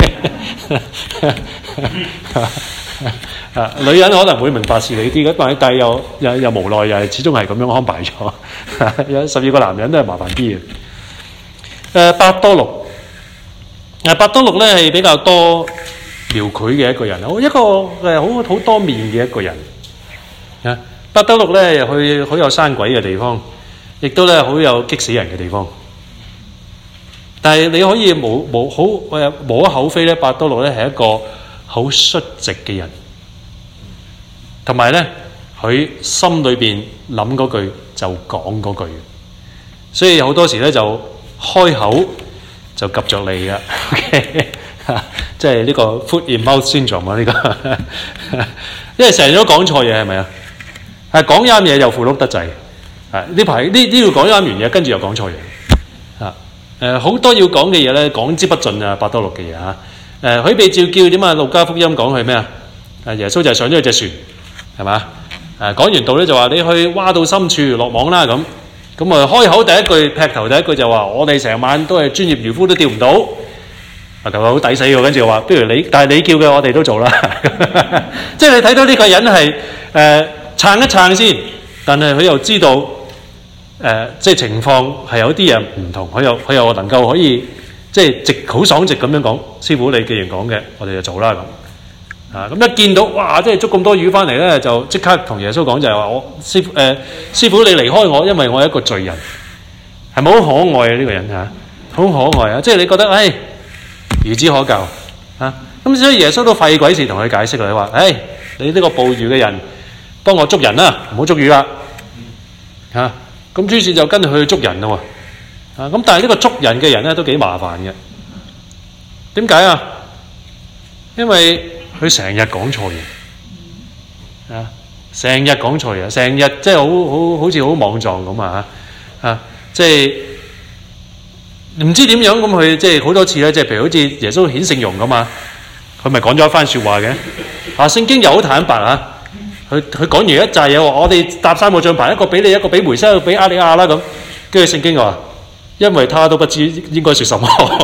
女人可能會明白事理啲嘅，但係又無奈，又係始終係咁樣安排咗。有12個男人都係麻煩啲嘅。伯多祿，伯多祿咧係比較多描繪嘅一個人，一個好多面嘅一個人。伯多祿咧去好有生鬼嘅地方，亦都咧好有激死人嘅地方。但係你可以無可厚非咧，伯多祿咧係一個好率直嘅人，同埋咧佢心裏邊諗嗰句就講嗰句，所以好多時咧就開口就及着你嘅，即係呢個 foot in mouth syndrome 啊！呢個，因為成日都講錯嘢係咪啊？係講啱嘢又符碌得滯，呢排呢度講啱完嘢，跟住又講錯嘢。好多要講嘅嘢咧，講之不盡啊！伯多祿嘅嘢嚇，佢被召叫點啊？路加福音講係咩啊？耶穌就係上咗隻船，係嘛？講完道咧就話你去挖到深處落網啦咁啊！開口第一句劈頭第一句就話我哋成晚都係專業漁夫都釣唔到，咁好抵死喎！跟住話不如你，但係你叫嘅我哋都做啦。即係你睇到呢個人係撐一撐先，但係佢又知道。即係情況係有啲嘢唔同，佢又能夠可以即係好爽直咁樣講，師傅你既然講嘅，我哋就做啦咁。咁一見到哇，即係捉咁多魚翻嚟咧，就即刻同耶穌講就係話我師傅你離開我，因為我係一個罪人，係咪好可愛啊？呢個人嚇，好可愛啊！即係你覺得孺子可教嚇，咁所以耶穌都費鬼事同佢解釋啦，佢話你呢個捕魚嘅人，幫我捉人啦，唔好捉魚啦嚇。咁於是就跟住去捉人咯喎，咁但係呢個捉人嘅人咧都幾麻煩嘅。點解啊？因為佢成日講錯嘢，成日講錯嘢，成日即係好似好莽撞咁啊！即係唔知點樣咁佢即係好多次咧，即係譬如好似耶穌顯聖容咁啊，佢咪講咗一番説話嘅。聖經又好坦白啊。佢講完一紮嘢，我哋搭3個帳棚，一個俾你，一個俾梅瑟，一個俾亞利亞啦咁。跟住聖經話，因為他都不知應該説什麼。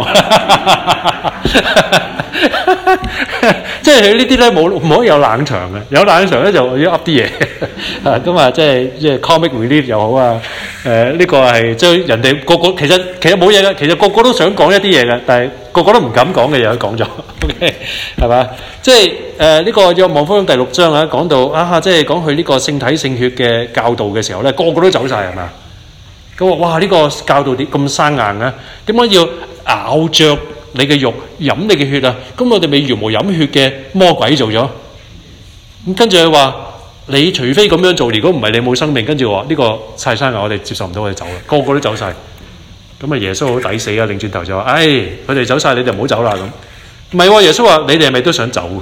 即係佢呢啲咧唔可以有冷場嘅，有冷場咧就要噏啲嘢。咁啊，即係 comic relief 又好啊。呢個係將人哋個其實冇嘢嘅，其實個個都想講一啲嘢嘅，但係個個都唔敢講嘅嘢都講咗。OK 係嘛？即係呢個約翰福音第6章啊，講到即係講佢呢個聖體聖血嘅教導嘅時候咧，個個都走晒係嘛？咁哇呢個教導點咁生硬啊？點解要咬著你嘅肉飲你嘅血啊？咁我哋咪茹毛飲血嘅魔鬼做咗。咁跟住佢話：你除非咁樣做，如果唔係你冇生命。跟住話呢個晒生硬，我哋接受唔到，我哋走啦。個個都走晒。咁啊耶穌好抵死啊！擰轉頭就話：佢哋走晒，你哋唔好走啦咁。唔係喎，耶穌話：你哋係咪都想走？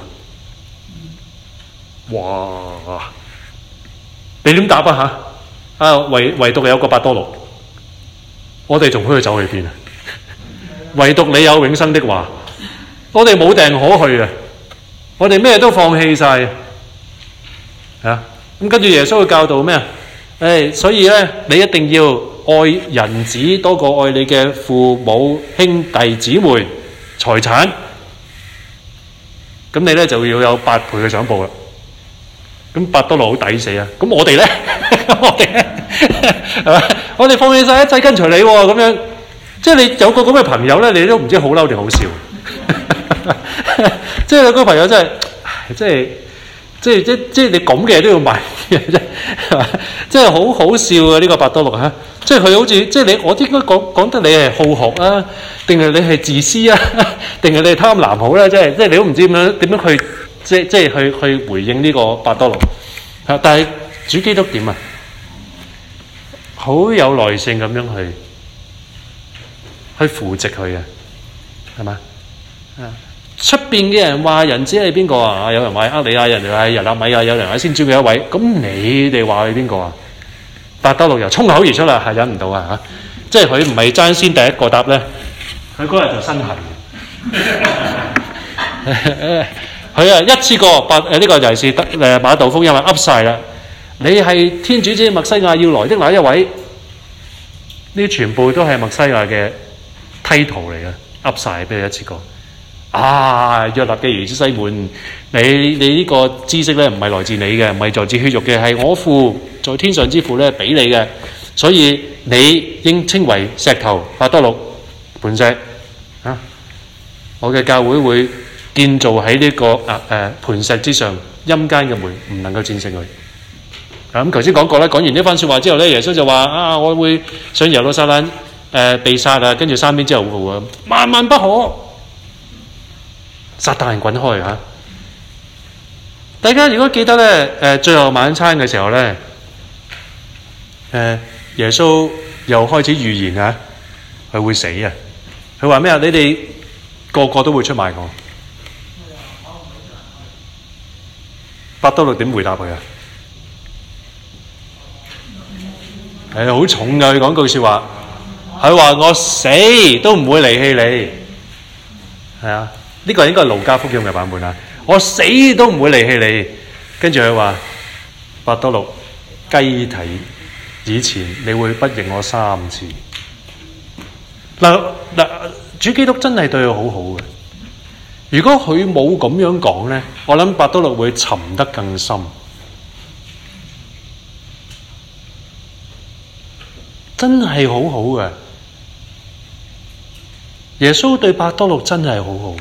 哇！你點答啊？唯獨有個伯多祿，我哋仲可以走去邊啊？唯獨你有永生的話，我哋冇定可去啊！我哋咩都放棄晒啊！咁跟住耶穌會教導咩啊？所以咧，你一定要愛人子多過愛你嘅父母、兄弟姊妹、財產。咁你咧就要有8倍嘅賞報啦。咁伯多祿好抵死啊！咁我哋咧，係嘛？我哋放棄晒一切跟隨你喎，咁樣即係你有個咁嘅朋友咧，你都唔知好嬲定好笑。即係有個朋友真係，即係你咁嘅都要買嘅啫，係嘛？即係好好笑啊！呢個伯多祿嚇， 即係佢好似即係我應該講得你係好學啊，定係你係自私啊，定係你係貪婪好咧？即係你都唔知點樣去即係去回應呢個伯多祿。但係主基督點啊？好有耐性咁樣去扶植佢嘅，係嘛？出邊嘅人話人子係邊個啊？有人話厄里亞，有人話日納米啊，有人話先知嘅一位。咁你哋話佢邊個啊？伯多祿又衝口而出啦，係忍唔到啊！即係佢唔係爭先第一個答咧，佢嗰日就身痕。佢一次過呢個尤其是馬竇福音噏晒啦。你係天主子默西亞要來的那一位，呢啲全部都係默西亞嘅梯圖嚟嘅，噏晒俾你一次過。約納嘅兒子西門，你呢個知識咧唔係來自你嘅，唔係來自血肉嘅，係我父在天上之父咧俾你嘅，所以你應稱為石頭伯多祿磐石啊！我嘅教會會建造喺呢個磐石之上，陰間嘅門唔能夠戰勝佢。咁頭先講過啦，講完呢番説話之後咧，耶穌就話我會上耶路撒冷被殺啊，跟住3天之後會復活，萬萬不可！撒旦滾開嚇！大家如果記得咧，最後晚餐嘅時候咧，耶穌又開始預言啊，佢會死啊！佢話咩啊？你哋個個都會出賣我。伯多祿點回答佢啊？好重㗎！佢講句説話，佢話我死都唔會離棄你，係啊！呢個應該係路加福音嘅版本啦。我死都唔會離棄你。跟住佢話：伯多祿，雞啼以前，你會不認我3次。嗱，主基督真係對佢好好嘅。如果佢冇咁樣講咧，我諗伯多祿會沉得更深。真係好好嘅，耶穌對伯多祿真係好好。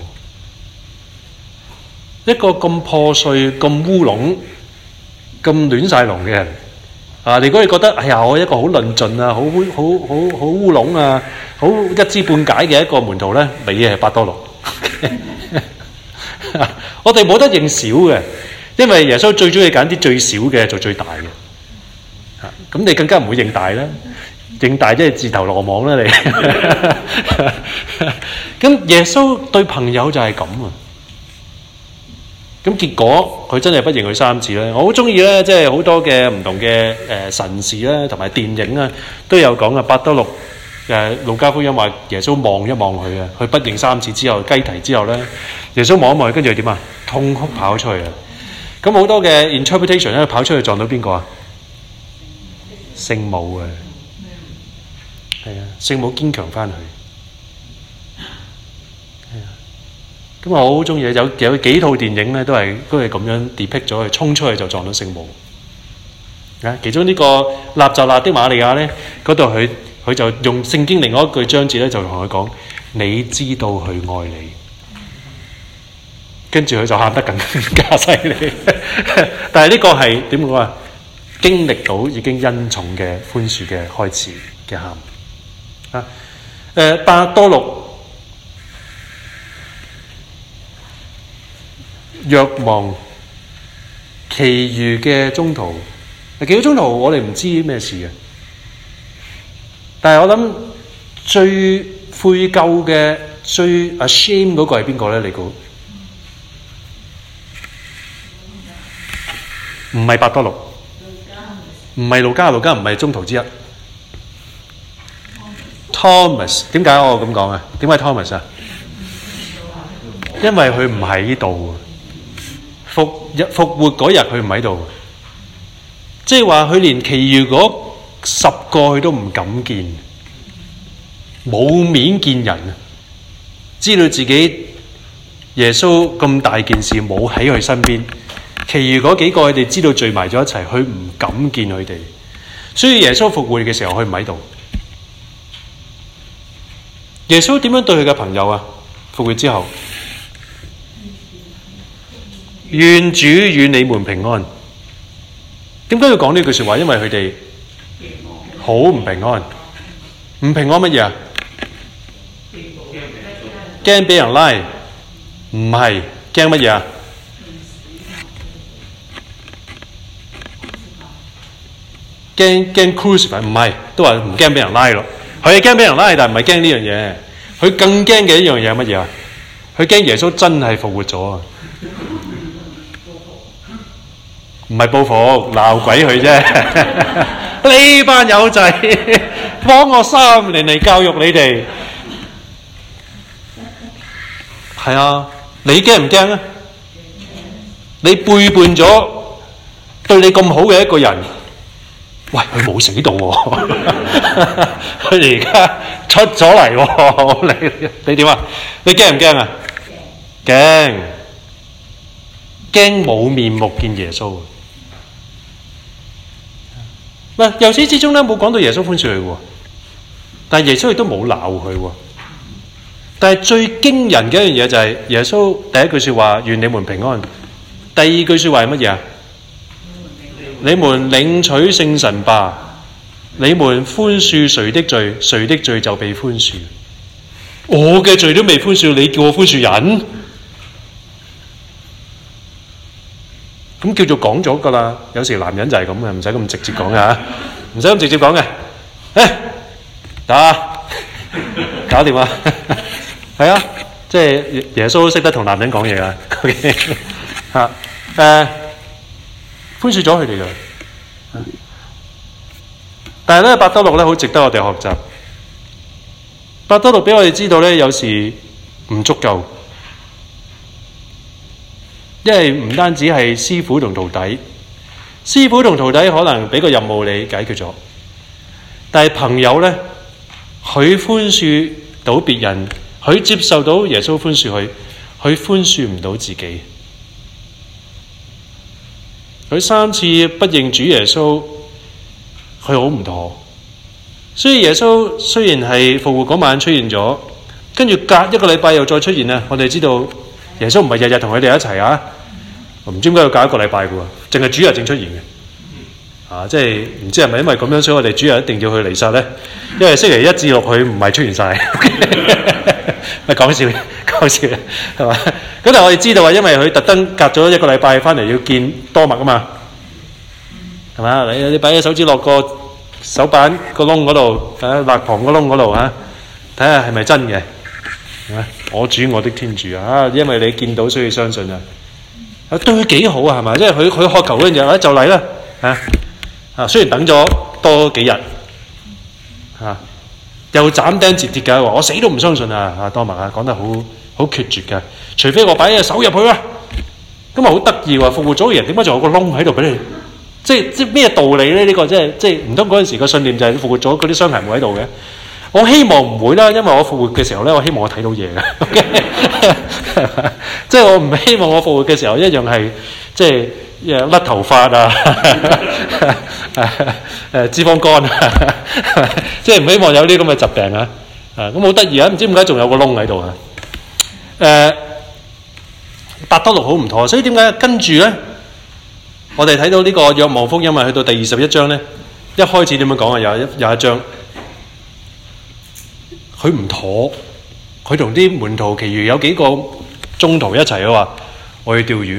一個咁破碎、咁烏龍、咁亂晒龍嘅人啊！如果你覺得我一個好論盡啊、好烏龍啊、好一知半解嘅一個門徒咧，你係伯多祿。我哋冇得認少嘅，因為耶穌最中意揀啲最少嘅做最大嘅。咁你更加唔會認大啦，認大即係自投羅網啦你。咁耶穌對朋友就係咁啊！咁結果佢真係不認佢3次咧。我好中意咧，即係好多嘅唔同嘅神事啦，同埋電影啊，都有講啊。伯多祿路加福音話耶穌望一望佢啊，佢不認3次之後雞啼之後咧，耶穌望一望佢，跟住佢點啊？痛哭跑出去啊！咁好多嘅 interpretation 咧，跑出去撞到邊個啊？聖母啊，係啊，聖母堅強翻去。咁我好中意，有幾套電影咧，都係咁樣 depict 咗佢衝出去就撞到聖母。其中呢個納匝肋的瑪利亞咧，嗰度佢就用聖經另外一句章節咧，就同佢講：你知道佢愛你。跟住佢就喊得更加犀利。但係呢個係點講啊？經歷到已經恩寵嘅寬恕嘅開始嘅喊伯多祿。若望其餘嘅宗徒，其餘宗徒我哋唔知咩事嘅，但係我諗最悔疚嘅、最 ashamed 嗰個係邊個咧？你估？唔係伯多祿，唔係路加唔係宗徒之一。Thomas 點解我咁講啊？點解 Thomas 啊？因為佢唔喺呢度。復活嗰日佢唔喺度，即係話佢連其餘嗰10個佢都唔敢見，冇面見人，知道自己耶穌咁大件事冇喺佢身邊，其餘嗰幾個佢哋知道聚埋咗一齊，佢唔敢見佢哋，所以耶穌復活嘅時候佢唔喺度。耶穌點樣對佢嘅朋友啊？復活之後，願主與你們平安。點解要講呢句說話？因為佢哋好唔平安。唔平安乜嘢啊？驚俾人拉，唔係驚乜嘢啊？驚 crucify 唔係，都話唔驚俾人拉咯。佢係驚俾人拉，但係唔係驚呢樣嘢。佢更驚嘅一樣嘢係乜嘢啊？佢驚耶穌真係復活咗啊！唔係報復，鬧鬼佢啫。呢班友仔幫我3年嚟教育你哋，係啊，你驚唔驚啊？你背叛咗對你咁好嘅一個人，喂，佢冇死到喎，佢而家出咗嚟喎，你點啊？你驚唔驚啊？驚冇面目見耶穌。嗱，由始至終咧冇講到耶穌寬恕佢喎，但係耶穌亦都冇鬧佢喎。但係最驚人嘅一樣嘢就係耶穌第一句説話願你們平安，第二句説話係乜嘢啊？你們領取聖神吧，你們寬恕誰的罪，誰的罪就被寬恕。我嘅罪都未寬恕，你叫我寬恕人？咁叫做講咗㗎啦。有時男人就係咁嘅，唔使咁直接講嘅嚇，唔使咁直接講嘅。搞掂啊！係啊，即係耶穌識得同男人講嘢啊。嚇寬恕咗佢哋㗎。但係咧，伯多祿咧好值得我哋學習。伯多祿俾我哋知道咧，有時唔足夠。因為唔單止係師傅同徒弟，師傅同徒弟可能俾個任務你解決咗，但係朋友呢，佢寬恕到別人，佢接受到耶穌寬恕佢寬恕唔到自己。佢3次不認主耶穌，佢好唔妥。所以耶穌雖然係復活嗰晚出現咗，跟住隔1個禮拜又再出現啊！我哋知道耶穌唔係日日同佢哋一齊啊，唔知點解要隔1個禮拜嘅喎，淨係主日正出現嘅。即係唔知係咪因為咁樣，所以我哋主日一定要去彌撒咧？因為星期1至6佢唔係出現晒，咪講笑係嘛？咁但係我哋知道啊，因為佢特登隔咗1個禮拜翻嚟要見多默啊嘛，係嘛？你擺隻手指落個手板個窿嗰度，肋旁個窿嗰度嚇，睇下係咪真嘅？我主我的天主啊！因為你見到所以相信啊，對佢幾好啊，係咪？即係佢渴求嗰陣時就嚟啦雖然等咗多幾日又斬釘截鐵㗎，我死都唔相信啊！多默講得好決絕㗎，除非我擺隻手入去啦。咁啊好得意喎！復活咗嘅人點解仲有個窿喺度俾你？即係咩道理咧？呢個即係唔通嗰陣時個信念就係復活咗嗰啲傷痕冇喺度嘅？我希望唔會啦，因為我復活嘅時候咧，我希望我睇到嘢嘅。即係我唔希望我復活嘅時候一樣係即係甩頭髮脂肪肝即係唔希望有啲咁嘅疾病啊！咁好得意啊！唔知點解仲有個窿喺度啊？伯多祿好唔妥，所以點解跟住咧？我哋睇到呢個若望福音去到第21章咧，一開始點樣講啊？有一章，佢唔妥，佢同啲門徒其餘有幾個中途一齊話：我要釣魚。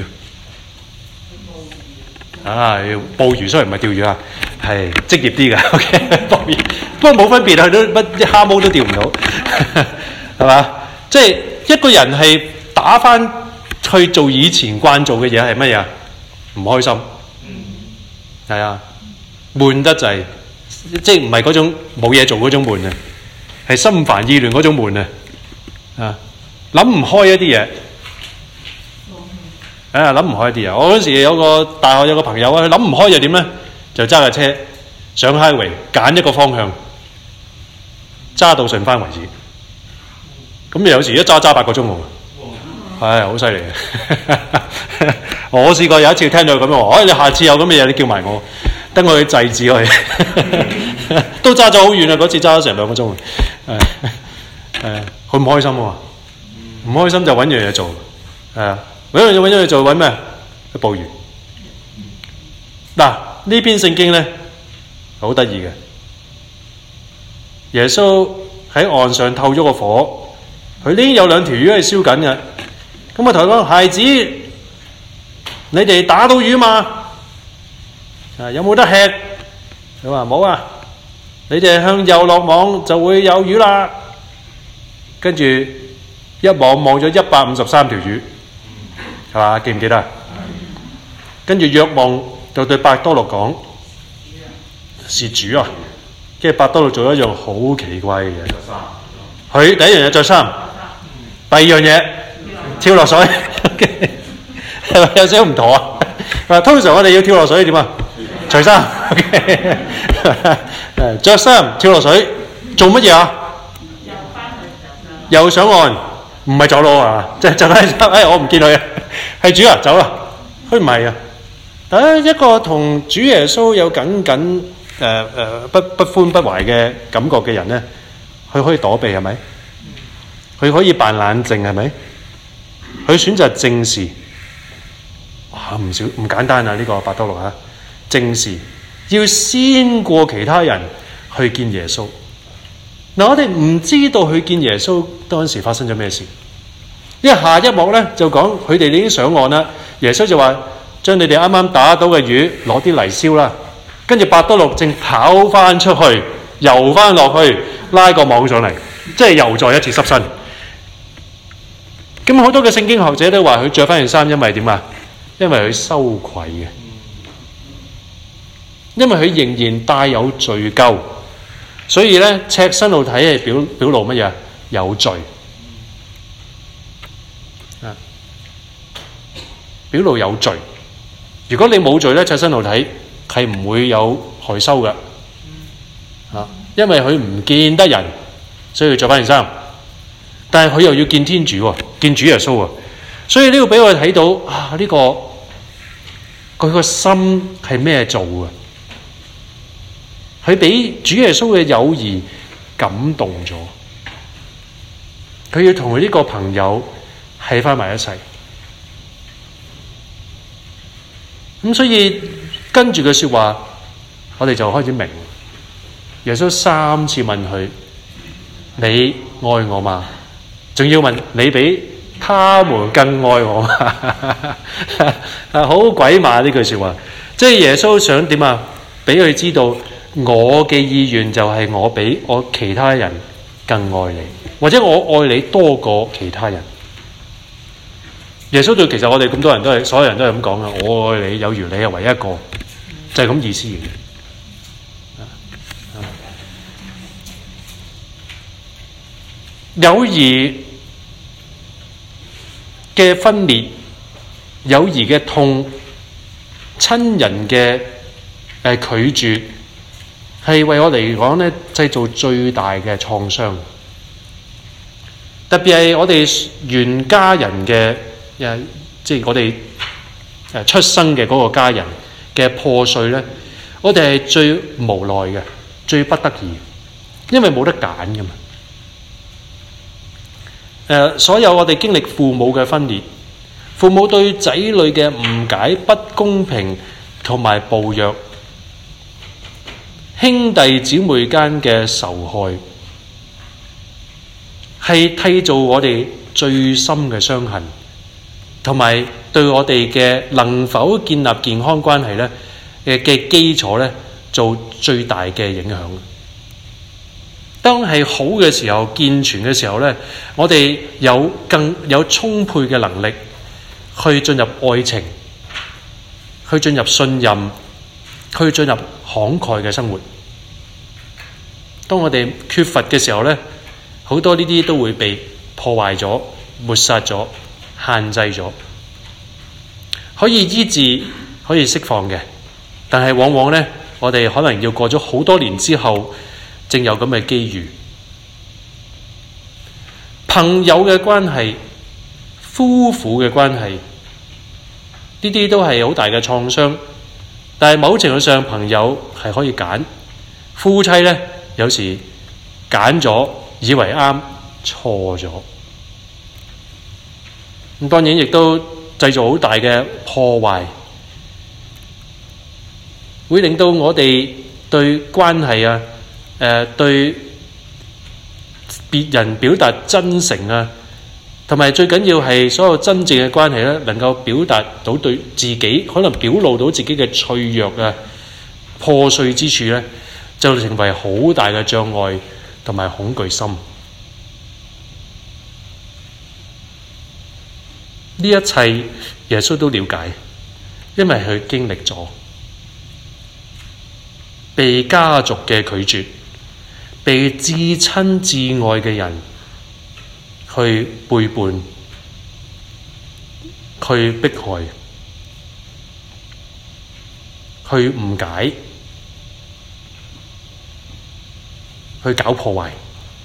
要捕魚，雖然唔係釣魚啊，係職業啲嘅。OK， 捕魚，不過冇分別啊，佢都乜啲蝦毛都釣唔到，係嘛？即係一個人係打翻去做以前慣做嘅嘢係乜嘢？唔開心，係啊，悶得滯，即係唔係嗰種冇嘢做嗰種悶啊，係心煩意亂嗰種悶啊，諗唔開一啲嘢，諗唔開一啲嘢。我嗰時有個大學有個朋友啊，佢諗唔開就點咧？就揸架車上 highway 揀一個方向，揸到順翻為止。咁有時一揸8個鐘喎。好犀利嘅！我試過有一次聽到佢咁樣話：你下次有咁嘅嘢，你叫埋我，等我去制止佢。都揸咗好遠啊！嗰次揸咗成2個鐘。佢唔開心喎，唔開心就揾樣嘢做。揾樣嘢做，揾咩？去捕魚。嗱，呢篇聖經咧好得意嘅。 耶穌喺岸上透咗個火，佢呢有2條魚係燒緊嘅。咁啊同佢講：孩子，你哋打到魚嘛？有冇得吃？佢話冇啊。你哋向右落網就會有魚啦。跟住一網網咗153條魚，係嘛？記唔記得啊？跟住若望就對伯多祿講：是主啊！跟住伯多祿做一樣好奇怪嘅嘢。佢第一樣嘢着衫，第二樣嘢跳落水，係咪有少少唔妥啊？通常我哋要跳落水點啊？除衫，着衫跳落水做乜嘢啊？又上岸，唔係走佬啊！即係就喺我唔見佢啊，係主啊，走啦！佢唔係啊，一個同主耶穌有緊不歡不懷嘅感覺嘅人咧，佢可以躲避係咪？佢可以扮冷靜係咪？佢選擇正視，哇唔簡單啊！呢個伯多祿正視要先過其他人去見耶穌。嗱，我哋唔知道佢見耶穌當時發生咗咩事，因為下一幕咧就講佢哋已經上岸啦。耶穌就話：將你哋啱啱打到嘅魚攞啲嚟燒啦。跟住伯多祿正跑翻出去，游翻落去拉個網上嚟，即係又再一次濕身。咁好多嘅聖經學者都話佢着翻件衫，因為點啊？因為佢羞愧嘅，因為佢仍然帶有罪疚，所以咧赤身露體係表露乜嘢？有罪啊！表露有罪。如果你冇罪咧，赤身露體係唔會有害羞嘅，因為佢唔見得人，所以佢着翻件衫。但係佢又要見天主喎，見主耶穌喎，所以呢個俾我哋睇到呢個佢個心係咩做嘅？佢俾主耶穌嘅友誼感動咗，佢要同佢呢個朋友喺翻埋一齊。咁所以跟住嘅說話，我哋就開始明。耶穌3次問佢：你愛我嗎？仲要問你比他們更愛我嗎？好鬼馬呢句說話，即係耶穌想點啊？俾佢知道我嘅意願就係我比我其他人更愛你，或者我愛你多過其他人。耶穌對其實我哋咁多人都係，所有人都係咁講嘅，我愛你有如你係唯一一個，就係咁意思嘅。友誼嘅分裂，友誼嘅痛，親人嘅拒絕，係為我嚟講咧製造最大嘅創傷。特別係我哋原家人嘅即係我哋出生嘅嗰個家人嘅破碎咧，我哋係最無奈嘅，最不得已，因為冇得揀㗎嘛。所有我哋經歷父母嘅分裂，父母對仔女嘅誤解、不公平同埋暴虐，兄弟姊妹間嘅仇害，係締造我哋最深嘅傷痕，同埋對我哋嘅能否建立健康關係咧嘅基礎咧，做最大嘅影響。當係好嘅時候，健全嘅時候咧，我哋更有充沛嘅能力去進入愛情，去進入信任，去進入慷慨嘅生活。當我哋缺乏嘅時候咧，好多呢啲都會被破壞咗、抹殺咗、限制咗。可以醫治、可以釋放嘅，但係往往咧，我哋可能要過咗好多年之後，正有咁嘅機遇。朋友嘅關係、夫婦嘅關係，呢啲都係好大嘅創傷。但係某程度上，朋友係可以揀，夫妻咧有時揀咗以為啱，錯咗。咁當然亦都製造好大嘅破壞，會令到我哋對關係對別人表達真誠啊，同埋最緊要係所有真正嘅關係咧，能夠表達到對自己可能表露到自己嘅脆弱啊、破碎之處咧，就成為好大嘅障礙同埋恐懼心。呢一切耶穌都了解，因為佢經歷咗被家族嘅拒絕，被至親至愛嘅人去背叛、去迫害、去誤解、去搞破壞。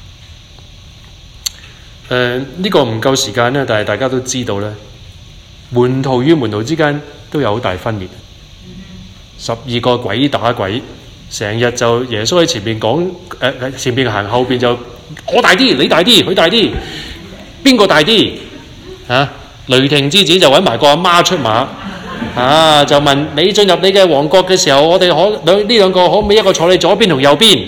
呢個唔夠時間咧，但係大家都知道咧，門徒與門徒之間都有好大分裂。12個鬼打鬼，成日就耶穌喺前面講，前面行，後邊就我大啲，你大啲，佢大啲，邊個大啲？雷霆之子就揾埋個阿媽出馬，就問你進入你嘅王國嘅時候，我哋呢兩個可唔可以一個坐你左邊同右邊？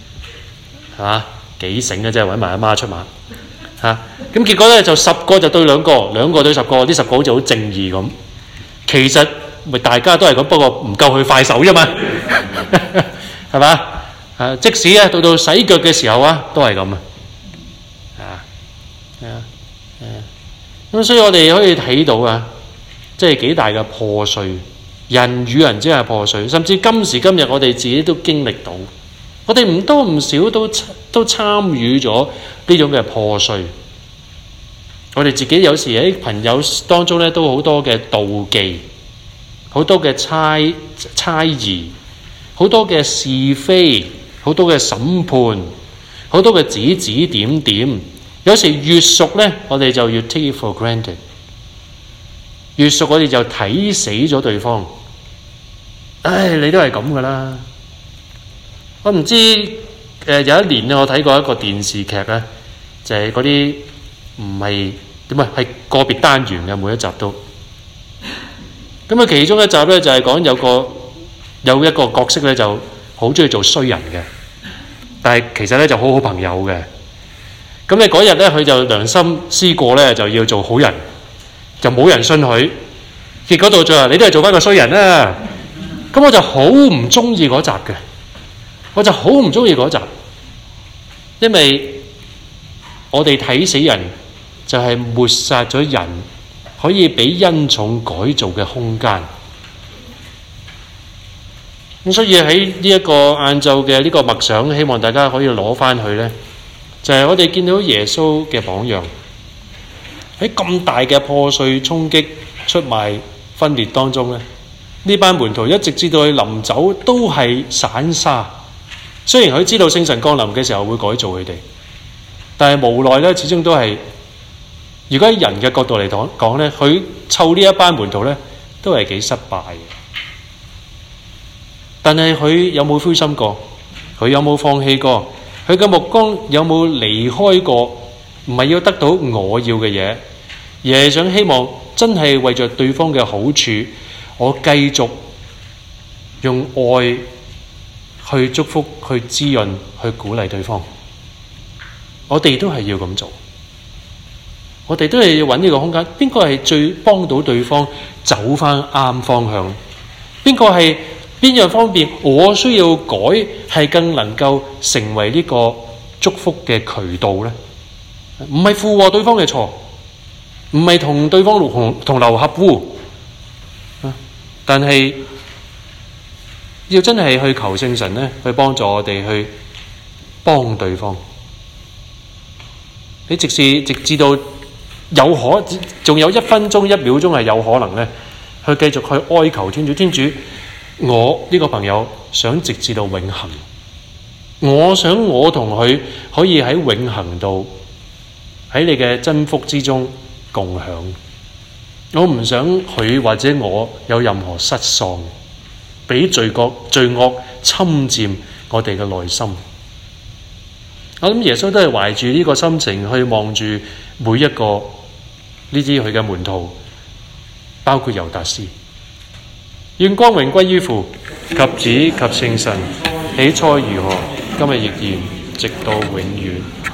幾醒嘅啫，揾埋阿媽出馬。咁結果咧就10個就對2個，2個對10個，啲10個好似好正義咁。其實咪大家都係咁，不過唔夠佢快手啫嘛，係嘛？即使啊到洗腳嘅時候都係咁咁所以我哋可以睇到即係幾大嘅破碎，人與人之間嘅破碎，甚至今時今日我哋自己都經歷到，我哋唔多唔少都參與咗呢種嘅破碎。我哋自己有時喺朋友當中咧，都好多嘅妒忌，好多嘅猜疑，好多嘅是非，好多嘅審判，好多嘅指指點點。有時越熟咧，我哋就越 take it for granted。越熟我哋就睇死咗對方。你都係咁噶啦。我唔知有一年咧，我睇過一個電視劇咧，就係嗰啲唔係點啊，係個別單元嘅，每一集都。咁其中一集咧就係講有一個角色咧就好中意做衰人嘅，但係其實咧就好好朋友嘅。咁你嗰日咧佢就良心思過咧，就要做好人，就冇人信佢。結果到最後你都係做翻個衰人啦。咁我就好唔中意嗰集嘅。我就好唔中意嗰集，因為我哋睇死人就係抹殺咗人可以俾恩寵改造嘅空間。咁所以喺呢一個晏晝嘅呢個默想，希望大家可以攞翻去呢，就係我哋見到耶穌嘅榜樣，喺咁大嘅破碎、衝擊、出賣、分裂當中呢，呢班門徒一直至到佢臨走都係散沙。雖然佢知道聖神降臨嘅時候會改造佢哋，但係無奈咧，始終都係，如果喺人嘅角度嚟講咧，佢湊呢一班門徒咧，都係幾失敗嘅。但係佢有冇灰心過？佢有冇放棄過？佢嘅目光有冇離開過？唔係要得到我要嘅嘢，而係想希望真係為着對方嘅好處，我繼續用愛去祝福、去滋潤、去鼓勵對方。我哋都係要咁做，我哋都係要揾呢個空間。邊個係最幫到對方走翻啱方向？邊個係邊樣方面我需要改，係更能夠成為呢個祝福嘅渠道呢？唔係附和對方嘅錯，唔係同對方同流合污，但係要真係去求聖神呢，去幫助我哋去幫對方。你直至到仲有1分鐘1秒鐘係有可能呢，去繼續去哀求天主。天主，我呢個朋友想直至到永恆，我想我同佢可以喺永恆度，喺你嘅真福之中共享。我唔想佢或者我有任何失喪，俾罪惡侵佔我哋嘅內心。我諗耶穌都係懷住呢個心情去望住每一個呢啲佢嘅門徒，包括猶達斯。願光榮歸於父及子及聖神，起初如何，今日亦然，直到永遠。